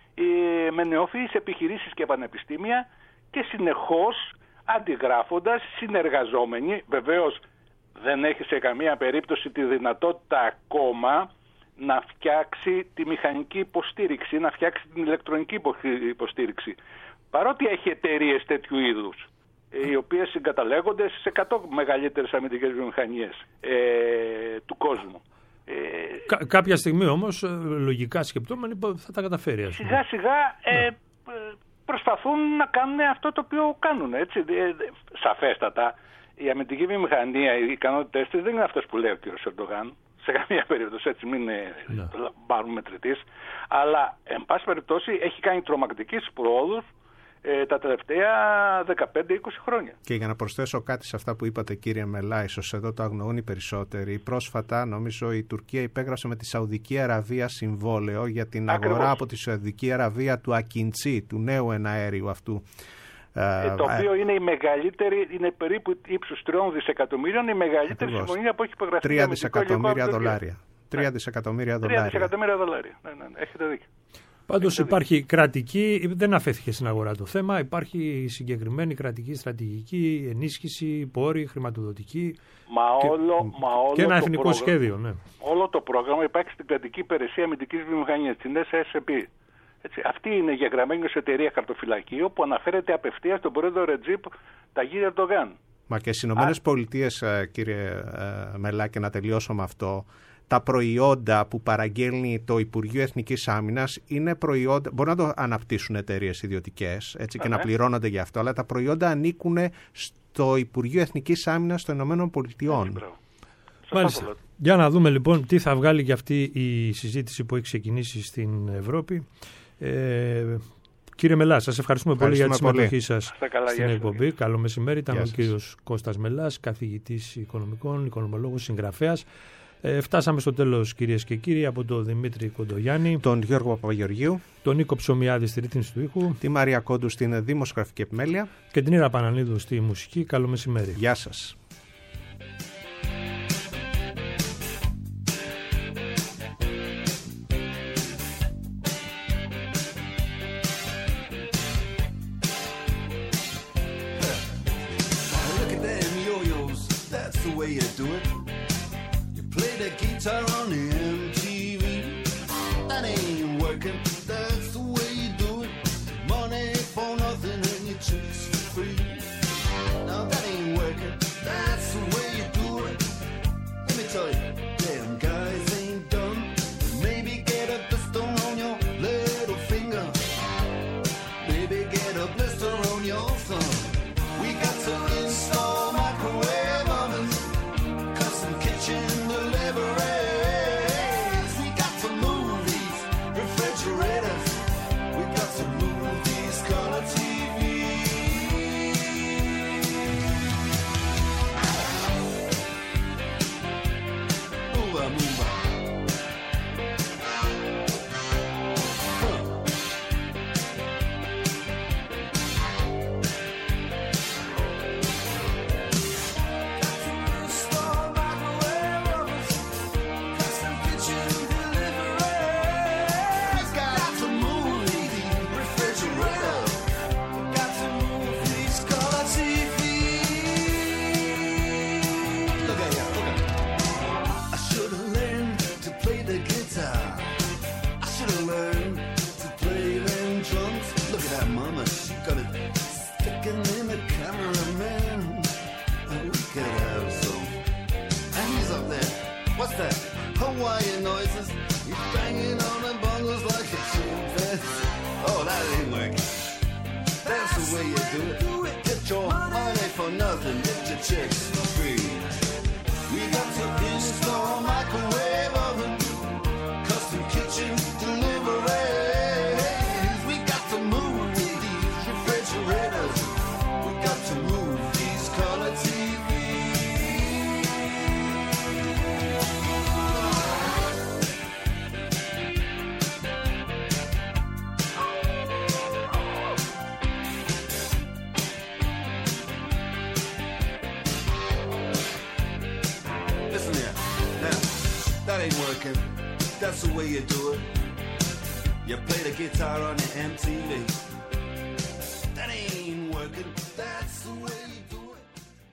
με νεοφυείς επιχειρήσεις και πανεπιστήμια και συνεχώς αντιγράφοντας, συνεργαζόμενοι. Βεβαίως δεν έχει σε καμία περίπτωση τη δυνατότητα ακόμα να φτιάξει τη μηχανική υποστήριξη, να φτιάξει την ηλεκτρονική υποστήριξη. Παρότι έχει εταιρείες τέτοιου είδους, οι οποίες συγκαταλέγονται στις εκατό μεγαλύτερες αμυντικές βιομηχανίες ε, του κόσμου. Κα, κάποια στιγμή όμως, λογικά σκεπτόμενοι, θα τα καταφέρει. Σιγά σιγά ε, ναι. προσπαθούν να κάνουν αυτό το οποίο κάνουν. Έτσι. Σαφέστατα, η αμυντική βιομηχανία, οι ικανότητες της δεν είναι αυτές που λέει ο κ. Ερντογάν. Σε καμία περίπτωση, έτσι μην ναι. πάρουμε μετρητής. Αλλά, εν πάση περιπτώσει, έχει κάνει τρομακτικές προόδους ε, τα τελευταία δεκαπέντε είκοσι χρόνια. Και για να προσθέσω κάτι σε αυτά που είπατε, κύριε Μελά, ίσως εδώ το αγνοούν οι περισσότεροι. Πρόσφατα, νομίζω, η Τουρκία υπέγραψε με τη Σαουδική Αραβία συμβόλαιο για την Ακριβώς. αγορά από τη Σαουδική Αραβία του Ακιντσί, του νέου εναέριου αυτού. Ε, το οποίο είναι η μεγαλύτερη, είναι περίπου ύψους τριών δισεκατομμύριων, η μεγαλύτερη Ακριβώς. συμφωνία που έχει υπογραφεί. Τρία δισεκατομμύρια δολάρια. Τρία δισεκατομμύρια δολάρια. Τρία δισεκατομμύρια δολάρια. Ναι, ναι, ναι. Έχετε δίκιο. Πάντως υπάρχει κρατική, δεν αφέθηκε στην αγορά το θέμα, υπάρχει συγκεκριμένη κρατική στρατηγική, ενίσχυση, πόροι, χρηματοδοτική. Μα και, όλο, μα όλο και ένα το εθνικό πρόγραμμα, σχέδιο. Ναι. Όλο το πρόγραμμα υπάρχει στην κρατική υπηρεσία αμυντικής βιομηχανίας, την ες ες πι. Έτσι, αυτή είναι εγγεγραμμένη ως εταιρεία χαρτοφυλακίου που αναφέρεται απευθείας στον πρόεδρο Ρετζίπ Ταγί Ερντογάν. Μα και στις Ηνωμένες Πολιτείες, κύριε Μελά, και να τελειώσω με αυτό, τα προϊόντα που παραγγέλνει το Υπουργείο Εθνικής Άμυνας είναι προϊόντα, μπορεί να το αναπτύσσουν εταιρείες ιδιωτικές έτσι, και ναι. να πληρώνονται γι' αυτό, αλλά τα προϊόντα ανήκουν στο Υπουργείο Εθνικής Άμυνας των Ηνωμένων Πολιτειών. Μάλιστα. Για να δούμε λοιπόν τι θα βγάλει και αυτή η συζήτηση που έχει ξεκινήσει στην Ευρώπη. Ε, κύριε Μελά, σας ευχαριστούμε, πολύ για τη συμμετοχή σας στην εκπομπή. Καλό μεσημέρι. Ήταν ο κύριος Κώστας Μελάς, καθηγητής οικονομικών, οικονομολόγος, συγγραφέας. Ε, φτάσαμε στο τέλος, κυρίες και κύριοι, από τον Δημήτρη Κοντογιάννη, τον Γιώργο Παπαγεωργίου, τον Νίκο Ψωμιάδη στη ρύθμιση του ήχου, τη Μαρία Κόντου στην δημοσιογραφική επιμέλεια και την Ήρα Πανανίδου στη μουσική. Καλό μεσημέρι. Γεια σας. On the εμ τι βι, that ain't working. That's the way you do it. Money for nothing and your chicks for free. Now that ain't working. That's the way you do it. Let me tell you, damn guys ain't done. Maybe get a blister on your little finger. Maybe get a blister on your thumb. We got to install microwave ovens, custom kitchen delivery. Hawaiian noises, he's banging on the bongos like a chimpanzee. Oh, that ain't working. That's the way you do it. Get your money for nothing, get your chicks for free. We got to install microwave oven, custom kitchen deliveries. We got to move these refrigerators. We got to move these color T Vs. That ain't working. that's the way you do it. You play the guitar on your M T V. That ain't working, that's the way you